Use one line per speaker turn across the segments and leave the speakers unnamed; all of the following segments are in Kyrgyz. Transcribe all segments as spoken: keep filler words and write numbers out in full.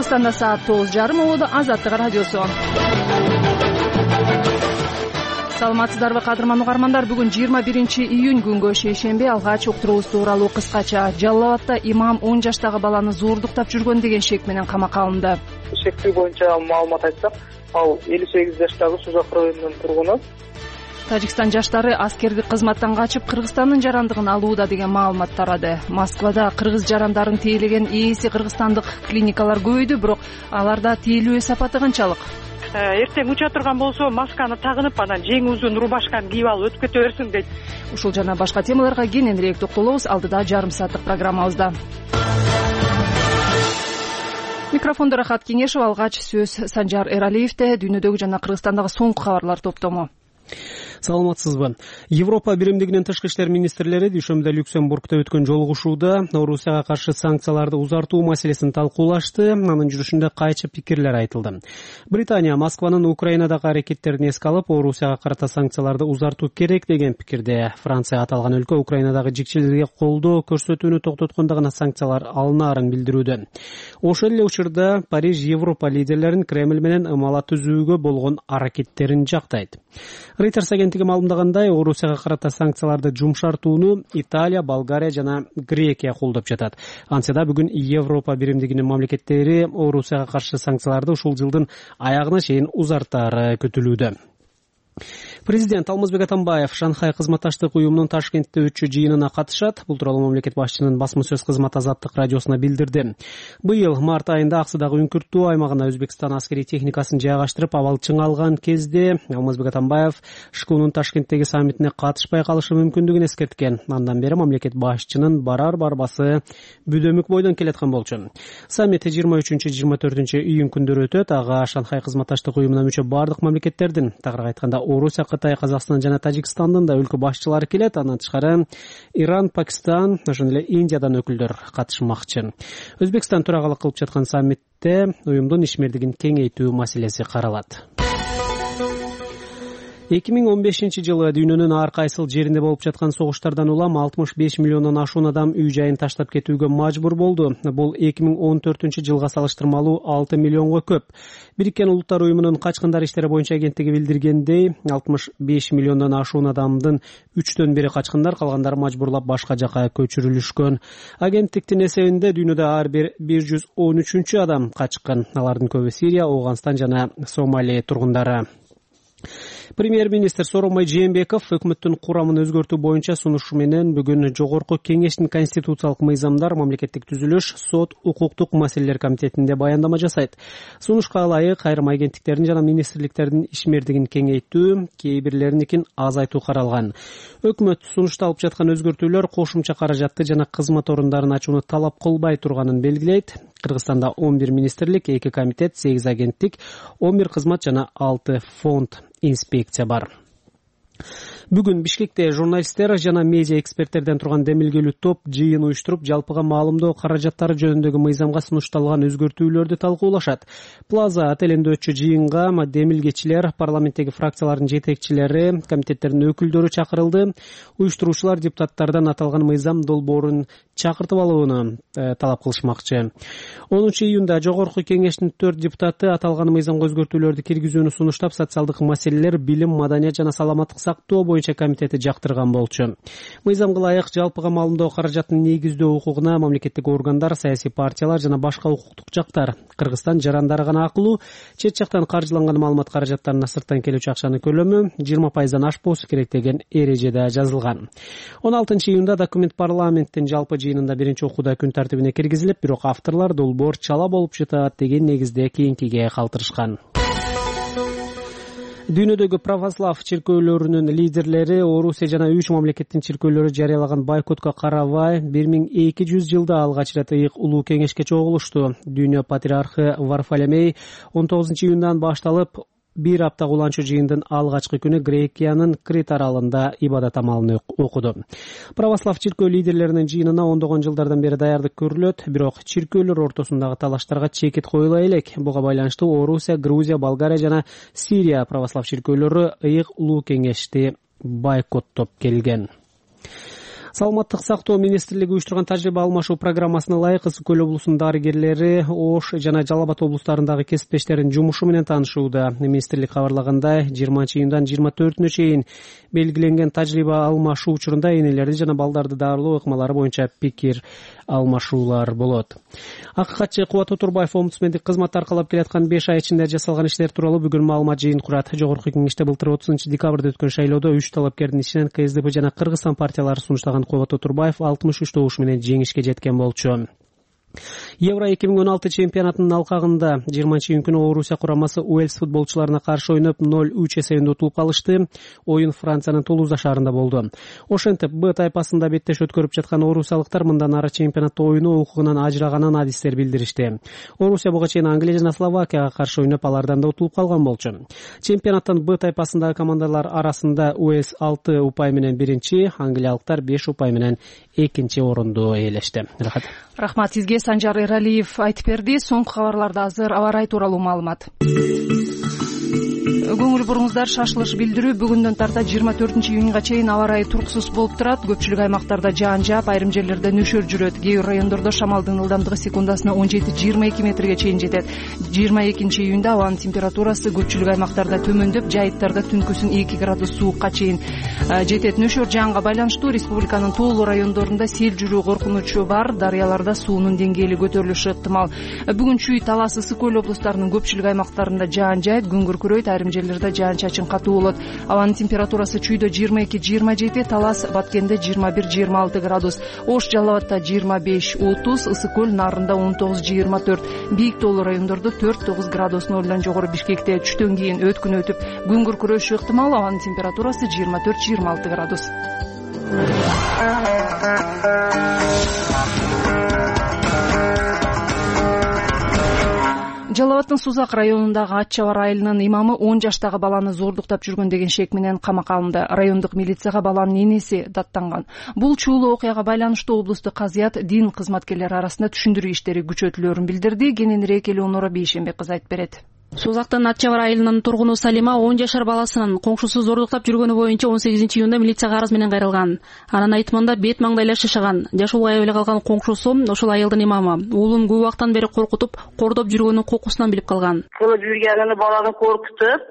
Кыргызстанда саат тогуз жарым болду. Азаттык радиосу. Саламатсыздарбы кадырман угармандар, бүгүн жыйырма биринчи июнь күнгө шейшемби. Алгач уктуруубуз тууралуу кыскача. Жалал Абадта имам он жаштагы баланы зуурдуктап жүргөн деген шек менен камакка алынды.
Шектүү боюнча маалымат айтсак, ал элүү сегиз жаштагы Сузак районунун тургуну.
Тажикстан жаштары аскердик кызматтан качып Кыргызстандын жарандыгын алууда деген маалымат тарады. Москвада кыргыз жарандарын тейлеген ээси кыргызстандык клиникалар көбөйдү, бирок аларда тейлөө сапаты канчалык?
Эртең уча турган болсо масканы тагынып, анан жеңи узун рубашканы кийип алып өтүп кете берсин дейт.
Ушул жана башка темаларга кененирээк токтолобуз алдыда жарым сааттык программабызда. Микрофондо Рахат Кеңешев, алгач сөз Санжар Эралиевде. Дүйнөдөгү жана Кыргызстандагы соңку кабарлар топтому.
Саламатсызбы. Европа биримдигинин тышкы иштер министрлери дүйшөмбүдө Люксембургда өткөн жолугушууда Орусияга каршы санкцияларды узартуу маселесин талкуулашты. Анын жүрүшүндө кайчы пикирлер айтылды. Британия Москванын Украинадагы аракеттерин эске алып, Орусияга карата санкцияларды узартуу керек деген пикирде. Франция аталган өлкө Украинадагы жикчиликке колдоо көрсөтүүнү токтоткондо гана санкциялар алынаарын билдирүүдө. Ошол эле учурда Париж Европа лидерлерин Кремль менен ымала түзүүгө болгон аракеттерин жактайт. Reuters агенттиги маалымдагандай, Орусияга карата санкцияларды жумшартууну Италия, Болгария жана Грекия колдоп жатат. Ансыда бүгүн Европа биримдигинин мамлекеттери Орусияга каршы санкцияларды ушул жылдын аягына чейин узартаары күтүлүүдө. Президент Алмазбек Атамбаев Шанхай кызматташтык уюмунун Ташкентте өтчү жыйынына катышат. Бул тууралуу мамлекет башчынын басма сөз кызматы Азаттык радиосуна билдирди. Быйыл март айында Аксыдагы Үңкүртүү аймагына Өзбекстан аскери техникасын жайгаштырып абал чыңалган кезде Алмазбек Атамбаев ШКУнун Ташкенттеги саммитине катышпай калышы мүмкүндүгүн эскерткен. Андан бери мамлекет башчынын барар барбасы бүдөмүк бойдон келаткан болчу. Саммит жыйырма үчүнчү жыйырма төртүнчү июнь күндөрү өтөт. Ага Шанхай кызматташтык уюмуна мүчө бардык мамлекеттердин, тагыраак айтканда Орусия, Кытай, Казакстан жана Тажикстандын да өлкө башчылары келет. Андан тышкары Иран, Пакистан, ошондой эле Индиядан өкүлдөр катышмакчы. Өзбекстан төрагалык кылып жаткан саммитте уюмдун ишмердигин кеңейтүү маселеси каралат. эки миң он бешинчи жылы дүйнөнүн ар кайсыл жеринде болуп жаткан согуштардан улам алтымыш беш миллиондон ашуун адам үй жайын таштап кетүүгө мажбур болду. Бул эки миң он төртүнчү жылга салыштырмалуу алты миллионго көп. Бириккен Улуттар уюмунун качкындар иштери боюнча агенттиги билдиргендей, алтымыш беш миллиондон ашуун адамдын үчтөн бири качкындар, калгандары мажбурлап башка жака көчүрүлүшкөн. Агенттиктин эсебинде дүйнөдө ар бир бир жүз он үчүнчү адам качкын. Алардын көбү Сирия, Ооганстан жана Сомали тургундары. Премьер-министр Сооронбай Жээнбеков өкмөттүн курамын өзгөртүү боюнча сунушу менен бүгүн Жогорку Кеңештин конституциялык мыйзамдар, мамлекеттик түзүлүш, сот, укуктук маселелер комитетинде баяндама жасайт. Сунушка ылайык айрым агенттиктердин жана министрликтердин ишмердигин кеңейтүү, кээ бирлериникин азайтуу каралган. Өкмөт сунушта алып жаткан өзгөртүүлөр кошумча каражатты жана кызмат орундарын ачууну талап кылбай турганын белгилейт. Кыргызстанда он бир министрлик, эки комитет, сегиз агенттик, он бир кызмат жана алты фонд, инспекция бар. Бүгүн Бишкекте журналисттер жана медиа эксперттерден турган демилгелүү топ жыйын уюштуруп, жалпыга маалымдоо каражаттары жөнүндөгү мыйзамга сунушталган өзгөртүүлөрдү талкуулашат. Плаза отелинде өтчү жыйынга демилгечилер, парламенттеги фракциялардын жетекчилери, комитеттердин өкүлдөрү чакырылды. Уюштуруучулар депутаттардан аталган мыйзам долбоорун чакыртып алууну э, талап кылышмакчы. онунчу июнда Жогорку Кеңештин төрт депутаты аталган мыйзамга өзгөртүүлөрдү киргизүүнү сунуштап, социалдык маселелер, билим, маданият жана саламаттык сактоо боюнча комитети жактырган болчу. Мыйзамга ылайык жалпыга маалымдоо каражатын негиздөө укугуна мамлекеттик органдар, саясий партиялар жана башка укуктук жактар, Кыргызстан жарандары гана акылуу, чет жактан каржыланган маалымат каражаттарына сырттан келүүчү акчанын көлөмү жыйырма пайыздан ашпоосу керек деген эрежеде жазылган. он алтынчы июнда документ парламенттин жалпы жыйынында биринчи окууда күн тартибине киргизилип, бирок авторлор долбоор чала болуп жатат деген негизде кийинкиге калтырышкан. Дүйнөдөгү православ чиркөөлөрүнүн лидерлери Орусия жана үч мамлекеттин чиркөөлөрү жарыялаган бойкотко карабай бир миң эки жүз жылда алгач ирет ыйык улуу кеңешке чогулушту. Дүйнө патриархы Варфоломей он тогузунчу июндан башталып бир апта уланчу жыйындын алгачкы күнү Грекиянын Крит аралында ибадат амалын окуду. Православ чиркөө лидерлеринин жыйынына ондогон жылдардан бери даярдык көрүлөт, бирок чиркөөлөр ортосундагы талаштарга чекит коюла элек. Буга байланыштуу Орусия, Грузия, Болгария жана Сирия православ чиркөөлөрү ыйык улуу кеңешти бойкоттоп келген. Саламаттык сактоо министрлиги уюштурган тажрыйба алмашуу программасына ылайык Ысык көл облусунун дарыгерлери Ош жана Жалал Абад облустарындагы кесиптештеринин жумушу менен таанышууда. Министрлик кабарлагандай, жыйырманчы июндан жыйырма төртүнө чейин белгиленген тажрыйба алмашуу учурунда энелерди жана балдарды дарылоо ыкмалары боюнча пикир алмашуулар болот. Акыйкатчы Кубат Отурбаев омбудсмендик кызматты аркалап келаткан беш ай ичинде жасалган иштер тууралуу бүгүн маалымат жыйын курат. Жогорку кеңеште былтыр отузунчу декабрда өткөн шайлоодо үч талапкердин ичинен КСДП жана Кыргызстан партиялары сунуштаган Кубат Отурбаев алтымыш үч добуш менен жеңишке жеткен болчу. Евро эки миң он алты чемпионатынын алкагында жыйырманчы июнь күнү Орусия курамасы Уэльс футболчуларына каршы ойноп ноль үч эсебинде утулуп калышты. Оюн Франциянын Тулуза шаарында болду. Ошентип Б тайпасында беттеш өткөрүп жаткан орусиялыктар мындан ары чемпионатта ойноо укугунан ажыраганын адистер билдиришти. Орусия буга чейин Англия жана Словакияга каршы ойноп алардан да утулуп калган болчу. Чемпионаттын Б тайпасындагы командалар арасында Уэльс алты упай менен биринчи, англиялыктар беш упай менен экинчи орунду ээлешти. Рахат.
Рахмат сизге. Санжар Эралиев айтып берди. Соңку кабарларда азыр аба ырайы тууралуу маалымат. Көңүл буруңуздар, шашылыш билдирүү бүгүндөн тарта жыйырма төртүнчү июнга чейин аба ырайы туруксуз болуп турат. Көпчүлүк аймактарда жаан жаап, айрым жерлерде нөшөр жүрөт. Кээ бир райондордо шамалдын ылдамдыгы секундасына он жети жыйырма эки метрге чейин жетет. жыйырма экинчи июнда абанын температурасы көпчүлүк аймактарда төмөндөп, жайыттарда түнкүсүн эки градус суукка чейин жетет. Нөшөр жаанга байланыштуу республиканын тоолуу райондорунда сел жүрүү коркунучу бар. Дарыяларда суунун деңгээли көтөрүлүшү ыктымал. Бүгүн Чүй, Талас, Ысык көл облустарынын көпчүлүк аймактарында жаан жаайт, күн күркүрөйт, айрым жерлерде жаан-чачын катуу болот. Абанын температурасы Чүйдө жыйырма эки жыйырма жети, Талас, Баткенде жыйырма бир жыйырма алты градус, Ош, Жалал Абадта жыйырма беш отуз, Ысык көл Нарында он тогуз жыйырма төрт, бийик тоолуу райондордо төрт тогуз градус нолдон жогору. Бишкекте түштөн кийин өткүн өтүп, күн күркүрөшү ыктымал. Абанын температурасы жыйырма төрт жыйырма алты градус. Жалал Абадтын Сузак районундагы Ат Чабар айылынын имамы он жаштагы баланы зордуктап жүргөн деген шек менен камакка алынды. Райондук милицияга баланын энеси даттанган. Бул чуулуу окуяга байланыштуу облустук казыят дин кызматкерлери арасында түшүндүрүү иштери күчөтүлөөрүн билдирди. Кененирээк Элеонора Бейшенбек кызы айтып берет.
Сузактын Ат Чабар айылынын тургуну Салима он жашар баласынын коңшусу зордуктап жүргөнү боюнча он сегизинчи июнда милицияга арыз менен кайрылган. Анын айтымында бет маңдайлаш жашаган, жашоого аябай калган коңшусу ошол айылдын имамы уулун көп убактан бери коркутуп, кордоп жүргөнүн кокусунан билип калган.
Кылып жүргөнүн баланы коркутуп,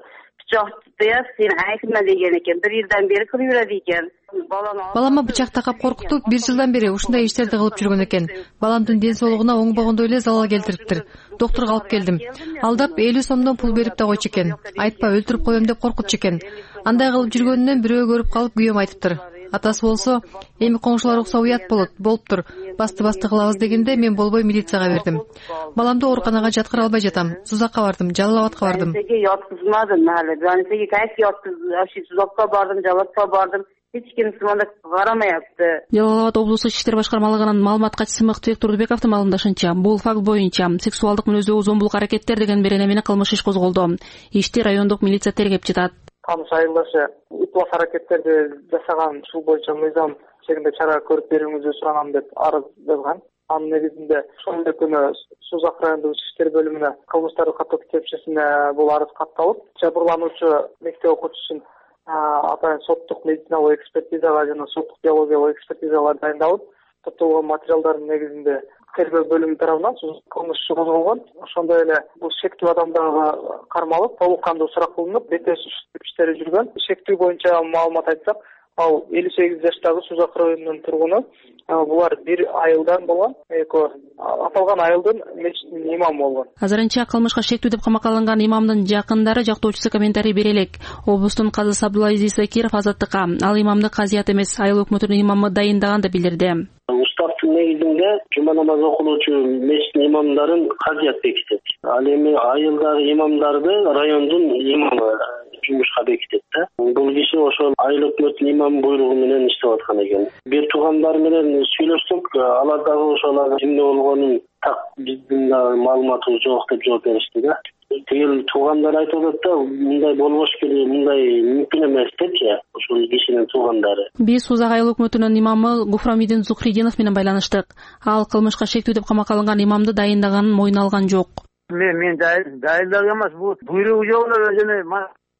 бычак сен айтма деген экен. Бир жылдан бери кылып жүрөт экен.
Балама бычак такап коркутуп, бир жылдан бери ушундай иштерди кылып жүргөн экен. Баламдын ден соолугуна оңбогондой эле залал келтириптир. Доктурга алып келдим. Алдап элүү сомдон пул берип да койчу экен. Айтпа, өлтүрүп коем деп коркутчу экен. Андай кылып жүргөнүнөн бирөө көрүп калып күйөөм айтыптыр. Атасы болсо, эми коңшулар укса уят болот, болуптур. Басты-басты кылабыз дегенде мен болбой милицияга бердим. Баламды ооруканага жаткыра албай жатам. Сузакка бардым, Жалал Абадка бардым.
Сеге яткызмадым мали. Жана сеге кайсы яткыз, аши Сузакка бардым, Жалал Абадка бардым. Эч ким сыманда карамаяпты.
Жалал Абад облустук ички иштер башкармалыгынын маалымат катчысы Мыктыбек Турдубековдун маалымдашынча, бул факт боюнча сексуалдык мүнөздөгү зомбулук аракеттер деген берене менен кылмыш иш козголду. Ишти райондук милиция тергеп жатат.
Таныш айылдашы ыплас аракеттерди жасаган ушул боюнча мыйзам чегинде чара көрүп берүүңүздү суранам деп арыз жазган. Анын негизинде ошол эле күнү Сузак райондук ички иштер бөлүмүнө кылмыштарды каттоо кепшесине бул арыз катталып, жабырлануучу мектеп окуучусун атайын соттук медициналык экспертизага жана соттук биологиялык экспертизалар дайындалып, топтолгон материалдардын негизинде тергөө бөлүмү тарабынан кылмыш иши козголгон. Ошондой эле бул шектүү адамдарга кармалып, толук кандуу сурак кылынып, бетеш иштери жүргөн. Шектүү боюнча маалымат айтсак, ал элүү сегиз жаштагы Сузак районунун тургуну. Булар бир айылдан болгон, эко аталган айылдын мечитинин имамы болгон.
Азырынча кылмышка шектүү деп камакка алынган имамдын жакындары жактоочусу комментарий бере элек. Облустун казысы Абдулазиз Закиров Азаттыкка ал имамды казыят эмес, айыл өкмөтүнүн имамы дайындаган деп билдирди.
Уставдын негизинде жума намазы окулуучу мечиттин имамдарын казыят бекитет. Ал эми айылдагы имамдарды райондун имамы жумушка бекитет да. Бул киши ошол айыл өкмөтүнүн имам буйругу менен иштеп аткан экен. Бир туугандар менен сүйлөштүк, алар дагы ошол эмне болгонун так биздин да маалыматыбыз жок деп жооп беришти да. Тигил туугандар айтып атат да, мындай болбош керек, мындай мүмкүн эмес депчи, ошол кишинин туугандары.
Биз Сузак айыл өкмөтүнүн имамы Гуфрамидин Зухридинов менен байланыштык. Ал кылмышка шектүү деп камакка алынган имамды дайындаганын мойнуна алган жок.
Мен мен дайындаган эмес, бул буйругу жок эле өзүнө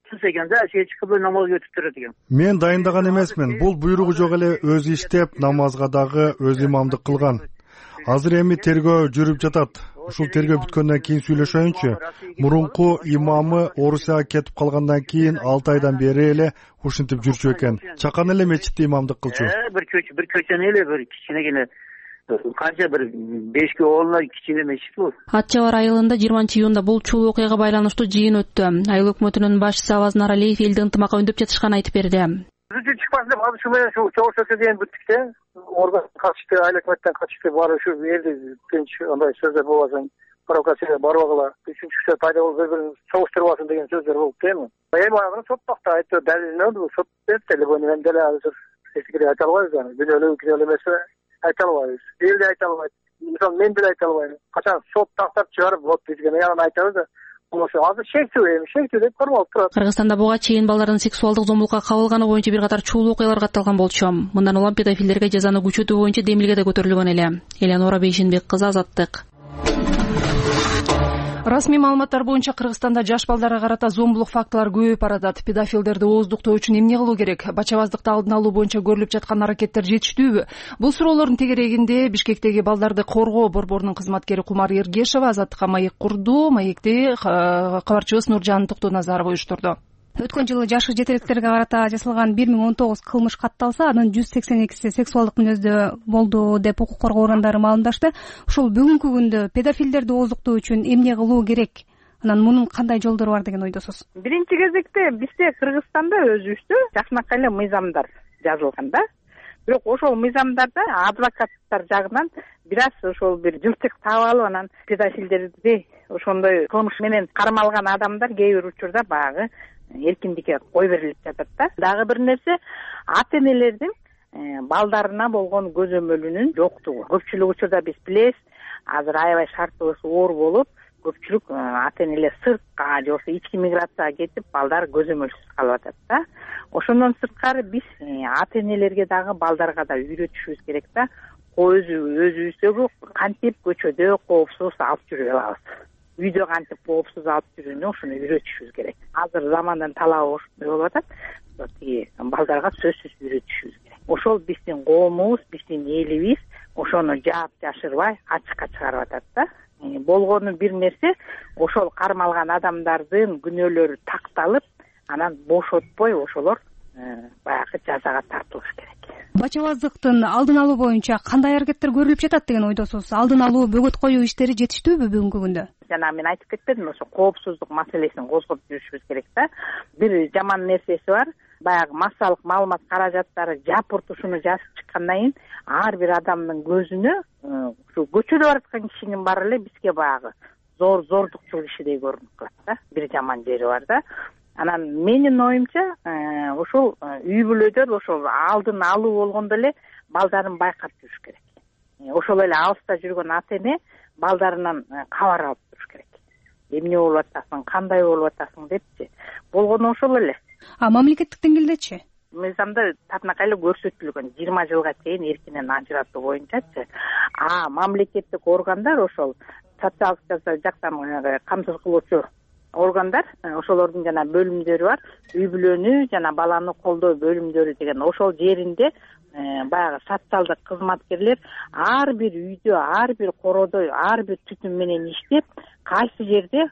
кылса экен да, эч кылбай намаз өтүп турат экен.
Мен дайындаган эмесмин. Бул буйругу жок эле өзү иштеп, намазга дагы өз имамдык кылган. Азыр эми тергөө жүрүп жатат. Ушул тергөө бүткөндөн кийин сүйлөшөйүнчү. Мурунку имамы Орусияга кетип калгандан кийин алты айдан бери эле ушинтип жүрчү экен. Чакан эле мечитте имамдык кылчу.
Бир көчө, бир көчөнү эле бир кичинегене канча бир бешке оолуна кичине мечит бул.
Ат Жабар айылында жыйырманчы июнда бул чул окуяга байланыштуу жыйын өттү. Айыл өкмөтүнүн башчысы Авазын Аралиев элди ынтымакка үндөп жатышканын айтып берди.
Түзү чыкпасын деп азыр ушул ушул чогуу деген бүттүк да. Орган катышты, айыл өкмөттөн катышты, баары ушу элди тынч андай сөздөр болбосун, провокацияга барбагыла, үчүнчү күчтөр пайда болуп бир-бирин чогуштурбасын деген сөздөр болуп эми. Эми аны соттокта айтты, далилинен сот берди, телефону мен деле азыр эч кире айта албайбыз аны. Күнөөлүү күнөөлүү эмесе айта албайбыз. Эл да айта албайт. Мисалы мен деле айта албайм. Качан сот тактап чыгарып, вот бизге аны айтабыз да. Азыр шектүү эми, шектүү деп көрүп турат.
Кыргызстанда буга чейин балдардын сексуалдык зомбулукка кабылганы боюнча бир катар чул окуялар катталган болчу. Мындан улам педофилдерге жазаны күчөтүү боюнча демилге да көтөрүлгөн эле. Элеонора Бейшенбек кызы, Азаттык.
Расмий маалыматтар боюнча Кыргызстанда жаш балдарга карата зомбулук фактылары көбөйүп баратат. Педофилдерди ооздуктоо үчүн эмне кылуу керек? Бачабаздыкты алдын алуу боюнча көрүлүп жаткан аракеттер жетиштүүбү? Бул суроолордун тегерегинде Бишкектеги балдарды коргоо борборунун кызматкери Кумар Эргешова Азаттыкка маек курду. Маекти кабарчыбыз Нуржан Токтоназарова уюштурду.
Өткөн жылы жашы жетеликтерге карата жасалган бир миң он тогуз кылмыш катталса, анын жүз сексен экиси сексуалдык мүнөздө болду деп укук коргоо орундары маалымдашты. Ушул бүгүнкү күндө педофилдерди ооздуктоо үчүн эмне кылуу керек? Анан мунун кандай жолдору бар деген ойдосуз?
Биринчи кезекте бизде Кыргызстанда өзүбүздө жакшынакай эле мыйзамдар жазылган да. Бирок ошол мыйзамдарда адвокаттар жагынан бир аз ошол бир жылтык таап алып, анан педофилдерди ошондой кылмыш менен кармалган адамдар кээ бир учурда баягы эркиндикке кой берилип жатат да. Дагы бир нерсе, ата энелердин балдарына болгон көзөмөлүнүн жоктугу. Көпчүлүк учурда биз билебиз, азыр аябай шартыбыз оор болуп, көпчүлүк ата энелер сыртка же болбосо ички миграцияга кетип, балдар көзөмөлсүз калып атат да. Ошондон сырткары биз ата энелерге дагы балдарга да үйрөтүшүбүз керек да. Өзүбүздөгү кантип көчөдө коопсуз алып жүрө алабыз. Үйдө кантип коопсуз алып жүрүүнү ошону үйрөтүшүбүз керек. Азыр замандын талабы ошондой болуп атат. Тиги балдарга сөзсүз үйрөтүшүбүз керек. Ошол биздин коомубуз, биздин элибиз ошону жаап жашырбай ачыкка чыгарып атат да. Болгону бир нерсе, ошол кармалган адамдардын күнөөлөрү такталып, анан бошотпой ошолор баягы жазага тартылыш керек.
Бачабаздыктын алдын алуу боюнча кандай аракеттер көрүлүп жатат деген ойдосуз? Алдын алуу, бөгөт коюу иштери жетиштүүбү бүгүнкү күндө?
Жана мен айтып кеттим, ошо коопсуздук маселесин козгоп жүрүшүбүз керек да. Бир жаман нерсеси бар, баягы массалык маалымат каражаттары жапырт ушуну жазып чыккандан кийин ар бир адамдын көзүнө ушу көчөдө бараткан кишинин баары эле бизге баягы зор зордукчул кишидей көрүнүп калат да. Бир жаман жери бар да. Анан менин оюмча, ошол үй бүлөдөр ошол алдын алуу болгондо эле балдарын байкап жүрүш керек. Ошол эле алыста жүргөн ата эне балдарынан кабар алып туруш керек. Эмне болуп атасың, кандай болуп атасың депчи. Болгону ошол эле.
А мамлекеттик деңгээлдечи?
Мыйзамда татынакай эле көрсөтүлгөн жыйырма жылга чейин эркинен ажыратуу боюнчачы. А мамлекеттик органдар ошол социалдык жактан камсыз кылуучу органдар, ошолордун жана бөлүмдөрү бар. Үй бүлөнү жана баланы колдоо бөлүмдөрү деген ошол жеринде баягы социалдык кызматкерлер ар бир үйдө, ар бир кородо, ар бир түтүн менен иштеп, кайсы жерде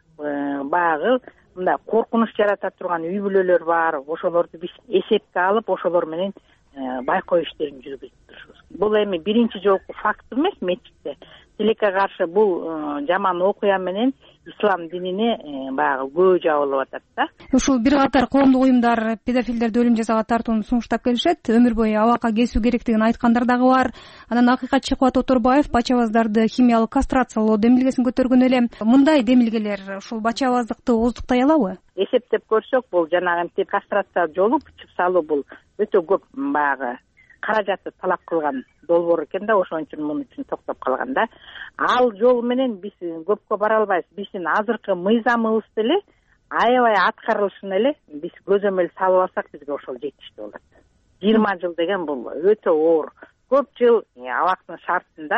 баягы мындай коркунуч жарата турган үй бүлөлөр бар, ошолорду биз эсепке алып, ошолор менен байкоо иштерин жүргүзүп турушубуз. Бул эми биринчи жолку факт эмес мечитте. Тилекке каршы бул жаман окуя менен ислам динине баягы көө жабылып атат да.
Ушул бир катар коомдук уюмдар педофилдерди өлүм жазага тартууну сунуштап келишет. Өмүр бою абакка кесүү керектигин айткандар дагы бар. Анан Акыйкатчы Кубат Оторбаев бачабаздарды химиялык кастрациялоо демилгесин көтөргөн эле. Мындай демилгелер ушул бачабаздыкты ооздуктай алабы?
Эсептеп көрсөк, бул жанагы кастрация жолу күчүп салуу бул өтө көп баягы каражатты талап кылган долбоор экен да, ошон үчүн муну үчүн токтоп калган да. Ал жол менен биз көпкө бара албайбыз. Биздин азыркы мыйзамыбызды эле аябай аткарылышын эле биз көзөмөл салып алсак, бизге ошол жетиштүү болот. жыйырма жыл деген бул өтө оор. Көп жыл абактын шартында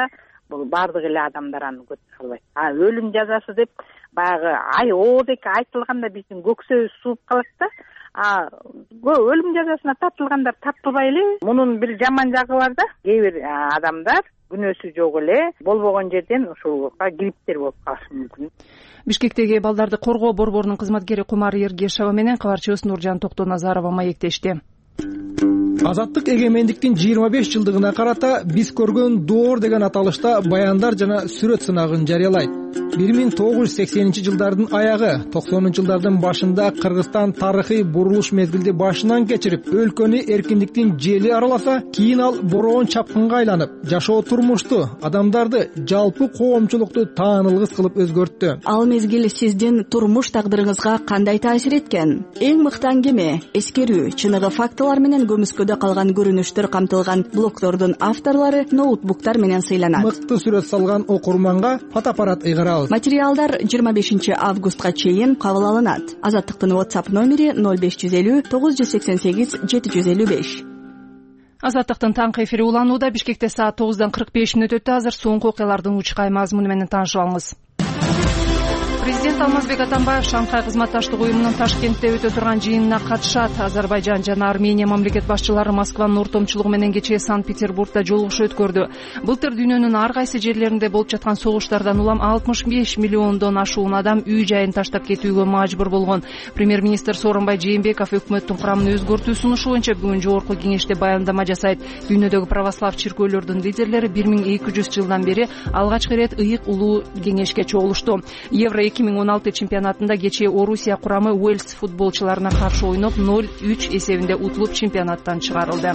бул баардык эле адамдар аны көтөрө албайт. А өлүм жазасы деп баягы ай оодеки айтылганда биздин көксөбүз сууп калат да. А өлүм жазасына тартылгандар тартылбай эле. Мунун бир жаман жагы бар да. Кээ бир адамдар күнөөсү жок эле болбогон жерден ушулга грипптер болуп калышы мүмкүн.
Бишкектеги балдарды коргоо борборунун кызматкери Кумар Ергешова менен кабарчыбыз Нуржан Токтоназарова маектешти.
Азаттык эгемендиктин жыйырма беш жылдыгына карата биз көргөн доор деген аталышта баяндар жана сүрөт сынагын жарыялайт. бир миң тогуз жүз сексенинчи жылдардын аягы, токсонунчу жылдардын башында Кыргызстан тарыхый бурулуш мезгилди башынан кечирип, өлкөнү эркиндиктин жели араласа, кийин ал бороон чапкынга айланып, жашоо турмушту, адамдарды, жалпы коомчулукту таанылгыс кылып өзгөрттү.
Ал мезгил сиздин турмуш тагдырыңызга кандай таасир эткен? Эң мыкты аңгеме, эскерүү, чыныгы фактылар менен көмүскөдө калган көрүнүштөр камтылган блогдордун авторлору ноутбуктар менен сыйланат.
Мыкты сүрөт салган окурманга фотоаппарат ыйгарабыз.
Материалдар жыйырма бешинчи августка чейин кабыл алынат. Азаттыктын WhatsApp номери ноль беш жүз элүү тогуз жүз сексен сегиз жети жүз элүү беш.
Азаттыктын таңкы эфири уланууда. Бишкекте саат тогуздан кырк беш мүнөт өттү. Азыр соңку окуялардын учкай мазмуну менен таанышып алыңыз. Президент Алмазбек Атамбаев Шанхай кызматташтык уюмунун Ташкентте өтө турган жыйынына катышат. Азербайжан жана Армения мамлекет башчылары Москванын ортомчулугу менен кечээ Санкт-Петербургда жолугушуу өткөрдү. Былтыр дүйнөнүн ар кайсы жерлеринде болуп жаткан согуштардан улам алтымыш беш миллиондон ашуун адам үй жайын таштап кетүүгө мажбур болгон. Премьер-министр Сооронбай Жээнбеков өкмөттүн курамын өзгөртүү сунушу боюнча бүгүн жогорку кеңеште баяндама жасайт. Дүйнөдөгү православ чиркөөлөрдүн лидерлери бир миң эки жүз жылдан бери алгачкы ирет ыйык улуу кеңешке чогулушту. Евро эки миң он алты чемпионатында кечээ Орусия курамы Уэльс футболчуларына каршы ойноп ноль үч эсебинде утулуп чемпионаттан чыгарылды.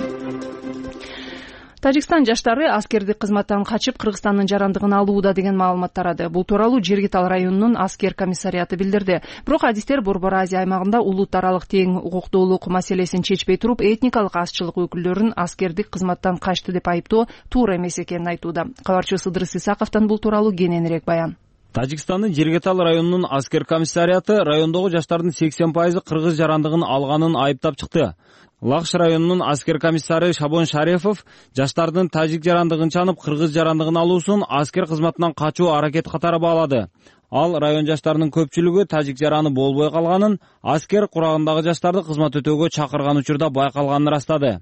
Тажикстан жаштары аскердик кызматтан качып Кыргызстандын жарандыгын алууда деген маалымат тарады. Бул тууралуу Жергитал районунун аскер комиссариаты билдирди. Бирок адистер Борбор Азия аймагында улут аралык тең укуктуулук маселесин чечпей туруп, этникалык азчылык өкүлдөрүн аскердик кызматтан качты деп айыптоо туура эмес экенин айтууда. Кабарчыбыз Ыдырыс Исаковдон бул тууралуу кененирээк баян.
Тажикстандын Жергитал районунун аскер комиссариаты райондогу жаштардын сексен пайызы кыргыз жарандыгын алганын айыптап чыкты. Лакш районунун аскер комиссары Шабон Шарефов жаштардын тажик жарандыгын чанып кыргыз жарандыгын алуусун аскер кызматынан качуу аракет катары баалады. Ал район жаштарынын көпчүлүгү тажик жараны болбой калганын, аскер курагындагы жаштарды кызмат өтөөгө чакырган учурда байкалганын ырастады.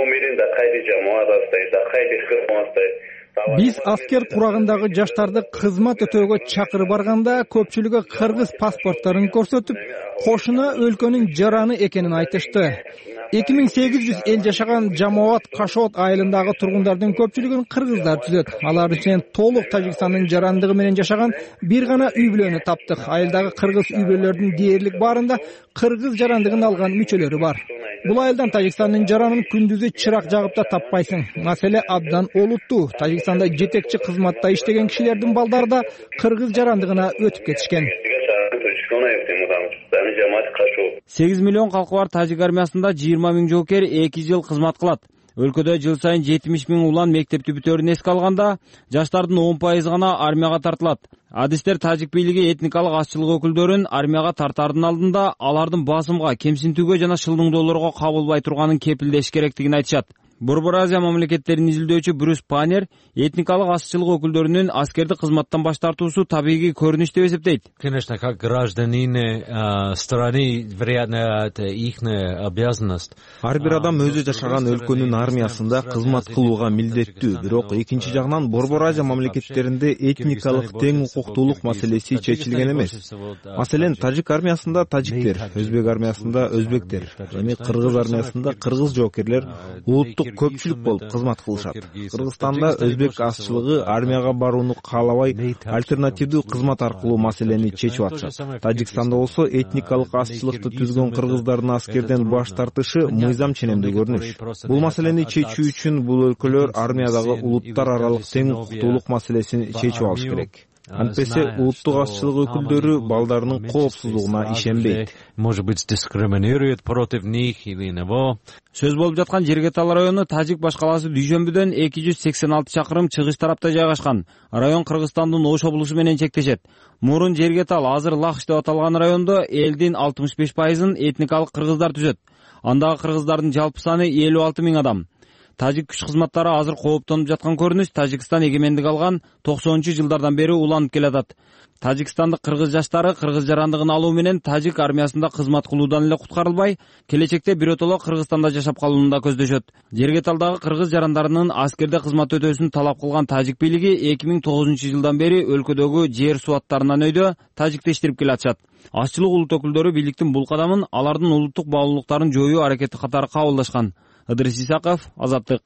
Биз аскер курагындагы жаштарды кызмат өтөөгө чакырып барганда көпчүлүгү кыргыз паспортторун көрсөтүп, кошуна өлкөнүн жараны экенин айтышты. эки миң сегиз жүз эл жашаган Жамоат Кашот айылындагы тургундардын көпчүлүгүн кыргыздар түзөт. Алар үчүн толук Тажикстандын жарандыгы менен жашаган бир гана үй бүлөнү таптык. Айылдагы кыргыз үй бүлөлөрдүн дээрлик баарында кыргыз жарандыгын алган мүчөлөрү бар. Бул айылдан Тажикстандын жаранын күндүзү чырак жагып да таппайсың. Маселе абдан олуттуу. Тажикстанда жетекчи кызматта иштеген кишилердин балдары да кыргыз жарандыгына өтүп кетишкен.
сегиз миллион калкы бар тажик армиясында жыйырма миң жоокер эки жыл кызмат кылат. Өлкөдө жыл сайын жетимиш миң улан мектеп бүтөөрүн эске алганда, жаштардын он пайызы гана армияга тартылат. Адистер тажик бийлиги этникалык азчылык өкүлдөрүн армияга тартаардын алдында алардын басымга, кемсинтүүгө жана шылдыңдоолорго кабылбай турганын кепилдеш керектигин айтышат. Борбор Азия мамлекеттеринин изилдөөчү Брюс Панер этникалык азчылык өкүлдөрүнүн аскерди кызматтан баш тартуусу табигый көрүнүш деп эсептейт.
Конечно, как гражданин страны, вероятно, это их обязанность.
Ар бир адам өзү жашаган өлкөнүн армиясында кызмат кылууга милдеттүү, бирок экинчи жагынан Борбор Азия мамлекеттеринде этникалык тең укуктуулук маселеси чечилген эмес. Маселен, тажик армиясында тажиктер, өзбек армиясында өзбектер, эми кыргыз армиясында кыргыз жоокерлер улуттук көпчүлүк болуп кызмат кылышат. Кыргызстанда өзбек азчылыгы армияга барууну каалабай, альтернативдүү кызмат аркылуу маселени чечип атышат. Тажикстанда болсо этникалык азчылыкты түзгөн кыргыздардын аскерден баш тартышы мыйзам ченемдүү көрүнүш. Бул маселени чечүү үчүн бул өлкөлөр армиядагы улуттар аралык тең укуктуулук маселесин чечип алыш керек. Антпесе улуттук азчылык өкүлдөрү балдарынын коопсуздугуна ишенбейт.
Может быть, дискриминирует против них или него.
Сөз болуп жаткан Жергитал району Тажик баш калаасы Дүйшөмбүдөн эки жүз сексен алты чакырым чыгыш тарапта жайгашкан. Район Кыргызстандын Ош облусу менен чектешет. Мурун Жергитал, азыр Лахш деп аталган райондо элдин алтымыш беш пайызын этникалык кыргыздар түзөт. Андагы кыргыздардын жалпы саны элүү алты миң адам. Тажик күч кызматтары азыр кооптонуп жаткан көрүнүш Тажикстан эгемендик алган токсонунчу жылдардан бери уланып келатат. Тажикстандык кыргыз жаштары кыргыз жарандыгын алуу менен тажик армиясында кызмат кылуудан эле куткарылбай, келечекте биротоло Кыргызстанда жашап калууну да көздөшөт. Жергеталдагы кыргыз жарандарынын аскерде кызмат өтөөсүн талап кылган тажик бийлиги эки миң тогузунчу жылдан бери өлкөдөгү жер суу аттарынан өйдө тажиктештирип келатышат. Ашчылык улут өкүлдөрү бийликтин бул кадамын алардын улуттук баалуулуктарын жоюу аракети катары кабылдашкан. Ыдырыс Исаков, Азаттык.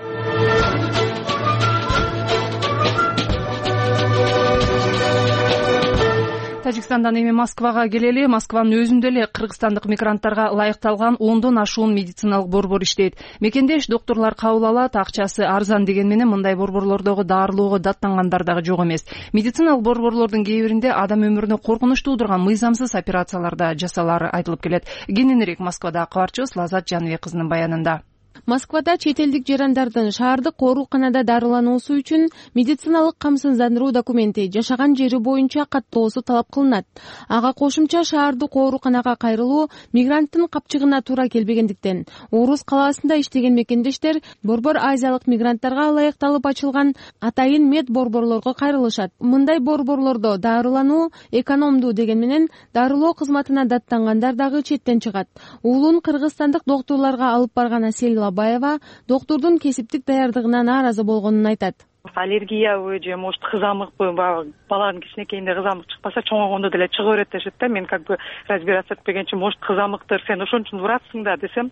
Тажикстандан эми Москвага келели. Москванын өзүндө эле кыргызстандык мигранттарга ылайыкталган ондон ашуун медициналык борбор иштейт. Мекендеш доктурлар кабыл алат, акчасы арзан деген менен мындай борборлордогу дарылоого даттангандар дагы жок эмес. Медициналык борборлордун кээ биринде адам өмүрүнө коркунуч туудурган мыйзамсыз операциялар да жасалары айтылып келет. Кененирээк Москвада кабарчыбыз Лазат Жаныбек кызынын баянында.
Москвада чет элдик жарандардын шаардык ооруканада дарылануусу үчүн медициналык камсыздандыруу документи жашаган жери боюнча каттоосу талап кылынат. Ага кошумча шаардык ооруканага кайрылуу мигранттын капчыгына туура келбегендиктен Орус калаасында иштеген мекендештер борбор азиялык мигранттарга ылайыкталып ачылган атайын мед борборлорго кайрылышат. Мындай борборлордо дарылануу экономдуу деген менен дарылоо кызматына даттангандар дагы четтен чыгат. Уулун кыргызстандык доктурларга алып барган Асель Лабаева доктурдун кесиптик даярдыгына нааразы болгонун айтат.
Аллергиябы же может кызамыкпы, баланын кичинекейинде кызамык чыкпаса чоңойгондо деле чыга берет дешет да. Мен как бы разбираться этпегенче может кызамыктыр, сен ошон үчүн уратсың да десем,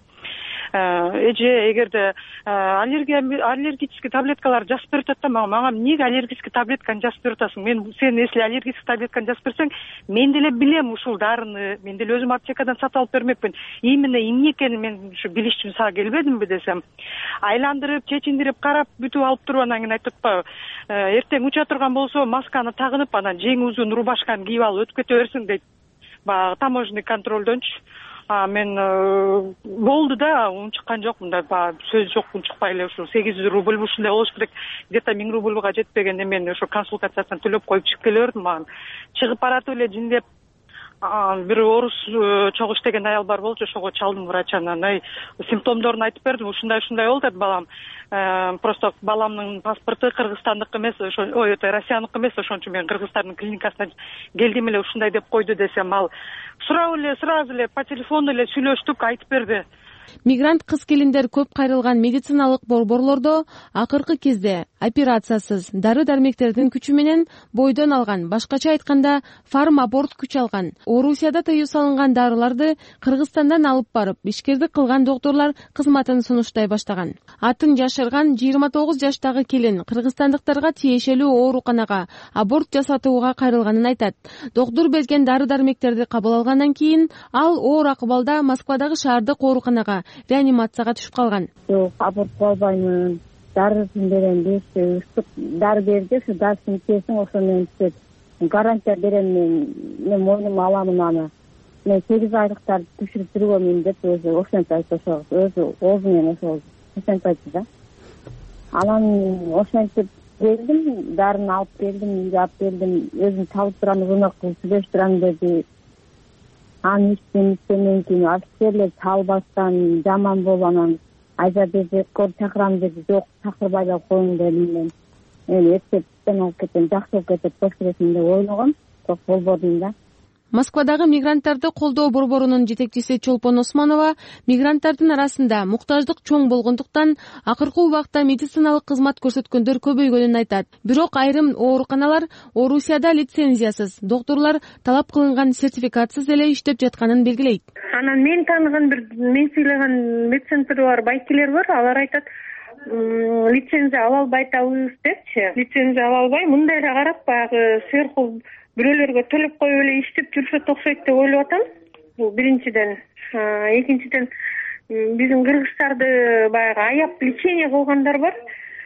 эже эгерде аллергия аллергический таблеткалар жазып берип атат да, мага эмнеге аллергический таблетканы жазып берип атасың? Мен сен если аллергический таблетканы жазып берсең, мен деле билем ушул дарыны, мен деле өзүм аптекадан сатып алып бермекмин. Именно эмне экенин мен ушу билиш үчүн сага келбедимби десем, айландырып, чечиндирип, карап бүтүп алып туруп анан кийин айтып атпайбы, эртең уча турган болсо масканы тагынып, анан жеңи узун рубашканы кийип алып өтүп кете берсиң дейт. Баягы таможенный контролдончу. А мен болду да, унчуккан жок, мындай сөз жок, унчукпай эле ушул сегиз жүз рубль ушундай болуш керек. Где-то миң рубльга жетпегенде мен ошо консультациясын төлөп коюп чыгып келе бердим. Маган чыгып баратып эле жиндеп бир орус чогуу иштеген аял бар болчу, ошого чалдым врач, анан ай симптомдорун айтып бердим. Ушундай ушундай болду деп балам. Просто баламдын паспорту кыргызстандык эмес, ошо ой, это россиянык эмес, ошон үчүн мен кыргыздардын клиникасына келдим эле ушундай деп койду десем, ал сурап эле сразу эле по телефону эле сүйлөштүк, айтып берди.
Мигрант кыз келиндер көп кайрылган медициналык борборлордо акыркы кезде операциясыз дары дармектердин күчү менен бойдон алган, башкача айтканда фармаборт күч алган, Орусияда тыюу салынган дарыларды Кыргызстандан алып барып ишкердик кылган доктурлар кызматын сунуштай баштаган. Атын жашырган жыйырма тогуз жаштагы келин кыргызстандыктарга тиешелүү ооруканага аборт жасатууга кайрылганын айтат. Доктур берген дары дармектерди кабыл алгандан кийин ал оор акыбалда Москвадагы шаардык ооруканага реанимацияга түшүп калган.
Жок, аборт кылбаймын. Дарысын берем дешти, ыстык дары берди, ушу дарысын ичесиң, ошо менен түшөт. Гарантия берем мен, мен мойнума аламын аны. Мен сегиз айлыктарды түшүрүп жүргөмүн деп өзү ошентип айтты, ошо өзү оозу менен ошо ошентип айтты да. Анан ошентип келдим, дарыны алып келдим, үйгө алып келдим, өзүм табып турам, ызмак кылып сүйлөшүп турам деди. Аны иштем иштемеден кийин офицерлер салбастан жаман болуп, анан айда дезекор чакырам деди, жок чакырбай эле коюң дедим мен. Эми эптептен алып кетем, жакшы болуп кетет, бош кетесин деп ойлогом, бирок болбодум да.
Москвадагы мигранттарды колдоо борборунун жетекчиси Чолпон Османова мигранттардын арасында муктаждык чоң болгондуктан акыркы убакта медициналык кызмат көрсөткөндөр көбөйгөнүн айтат. Бирок айрым ооруканалар Орусияда лицензиясыз, доктурлар талап кылынган сертификатсыз эле иштеп жатканын белгилейт.
Анан мен тааныган бир мен сыйлаган медцентры бар, байкелер бар, алар айтат, лицензия ала албай атабыз депчи. Лицензия ала албай, мындайра карап баягы сверху бирөөлөргө төлөп коюп эле иштеп жүрүшөт окшойт деп ойлоп атам. Бул биринчиден. Экинчиден, биздин кыргыздарды баягы аяп лечение кылгандар бар.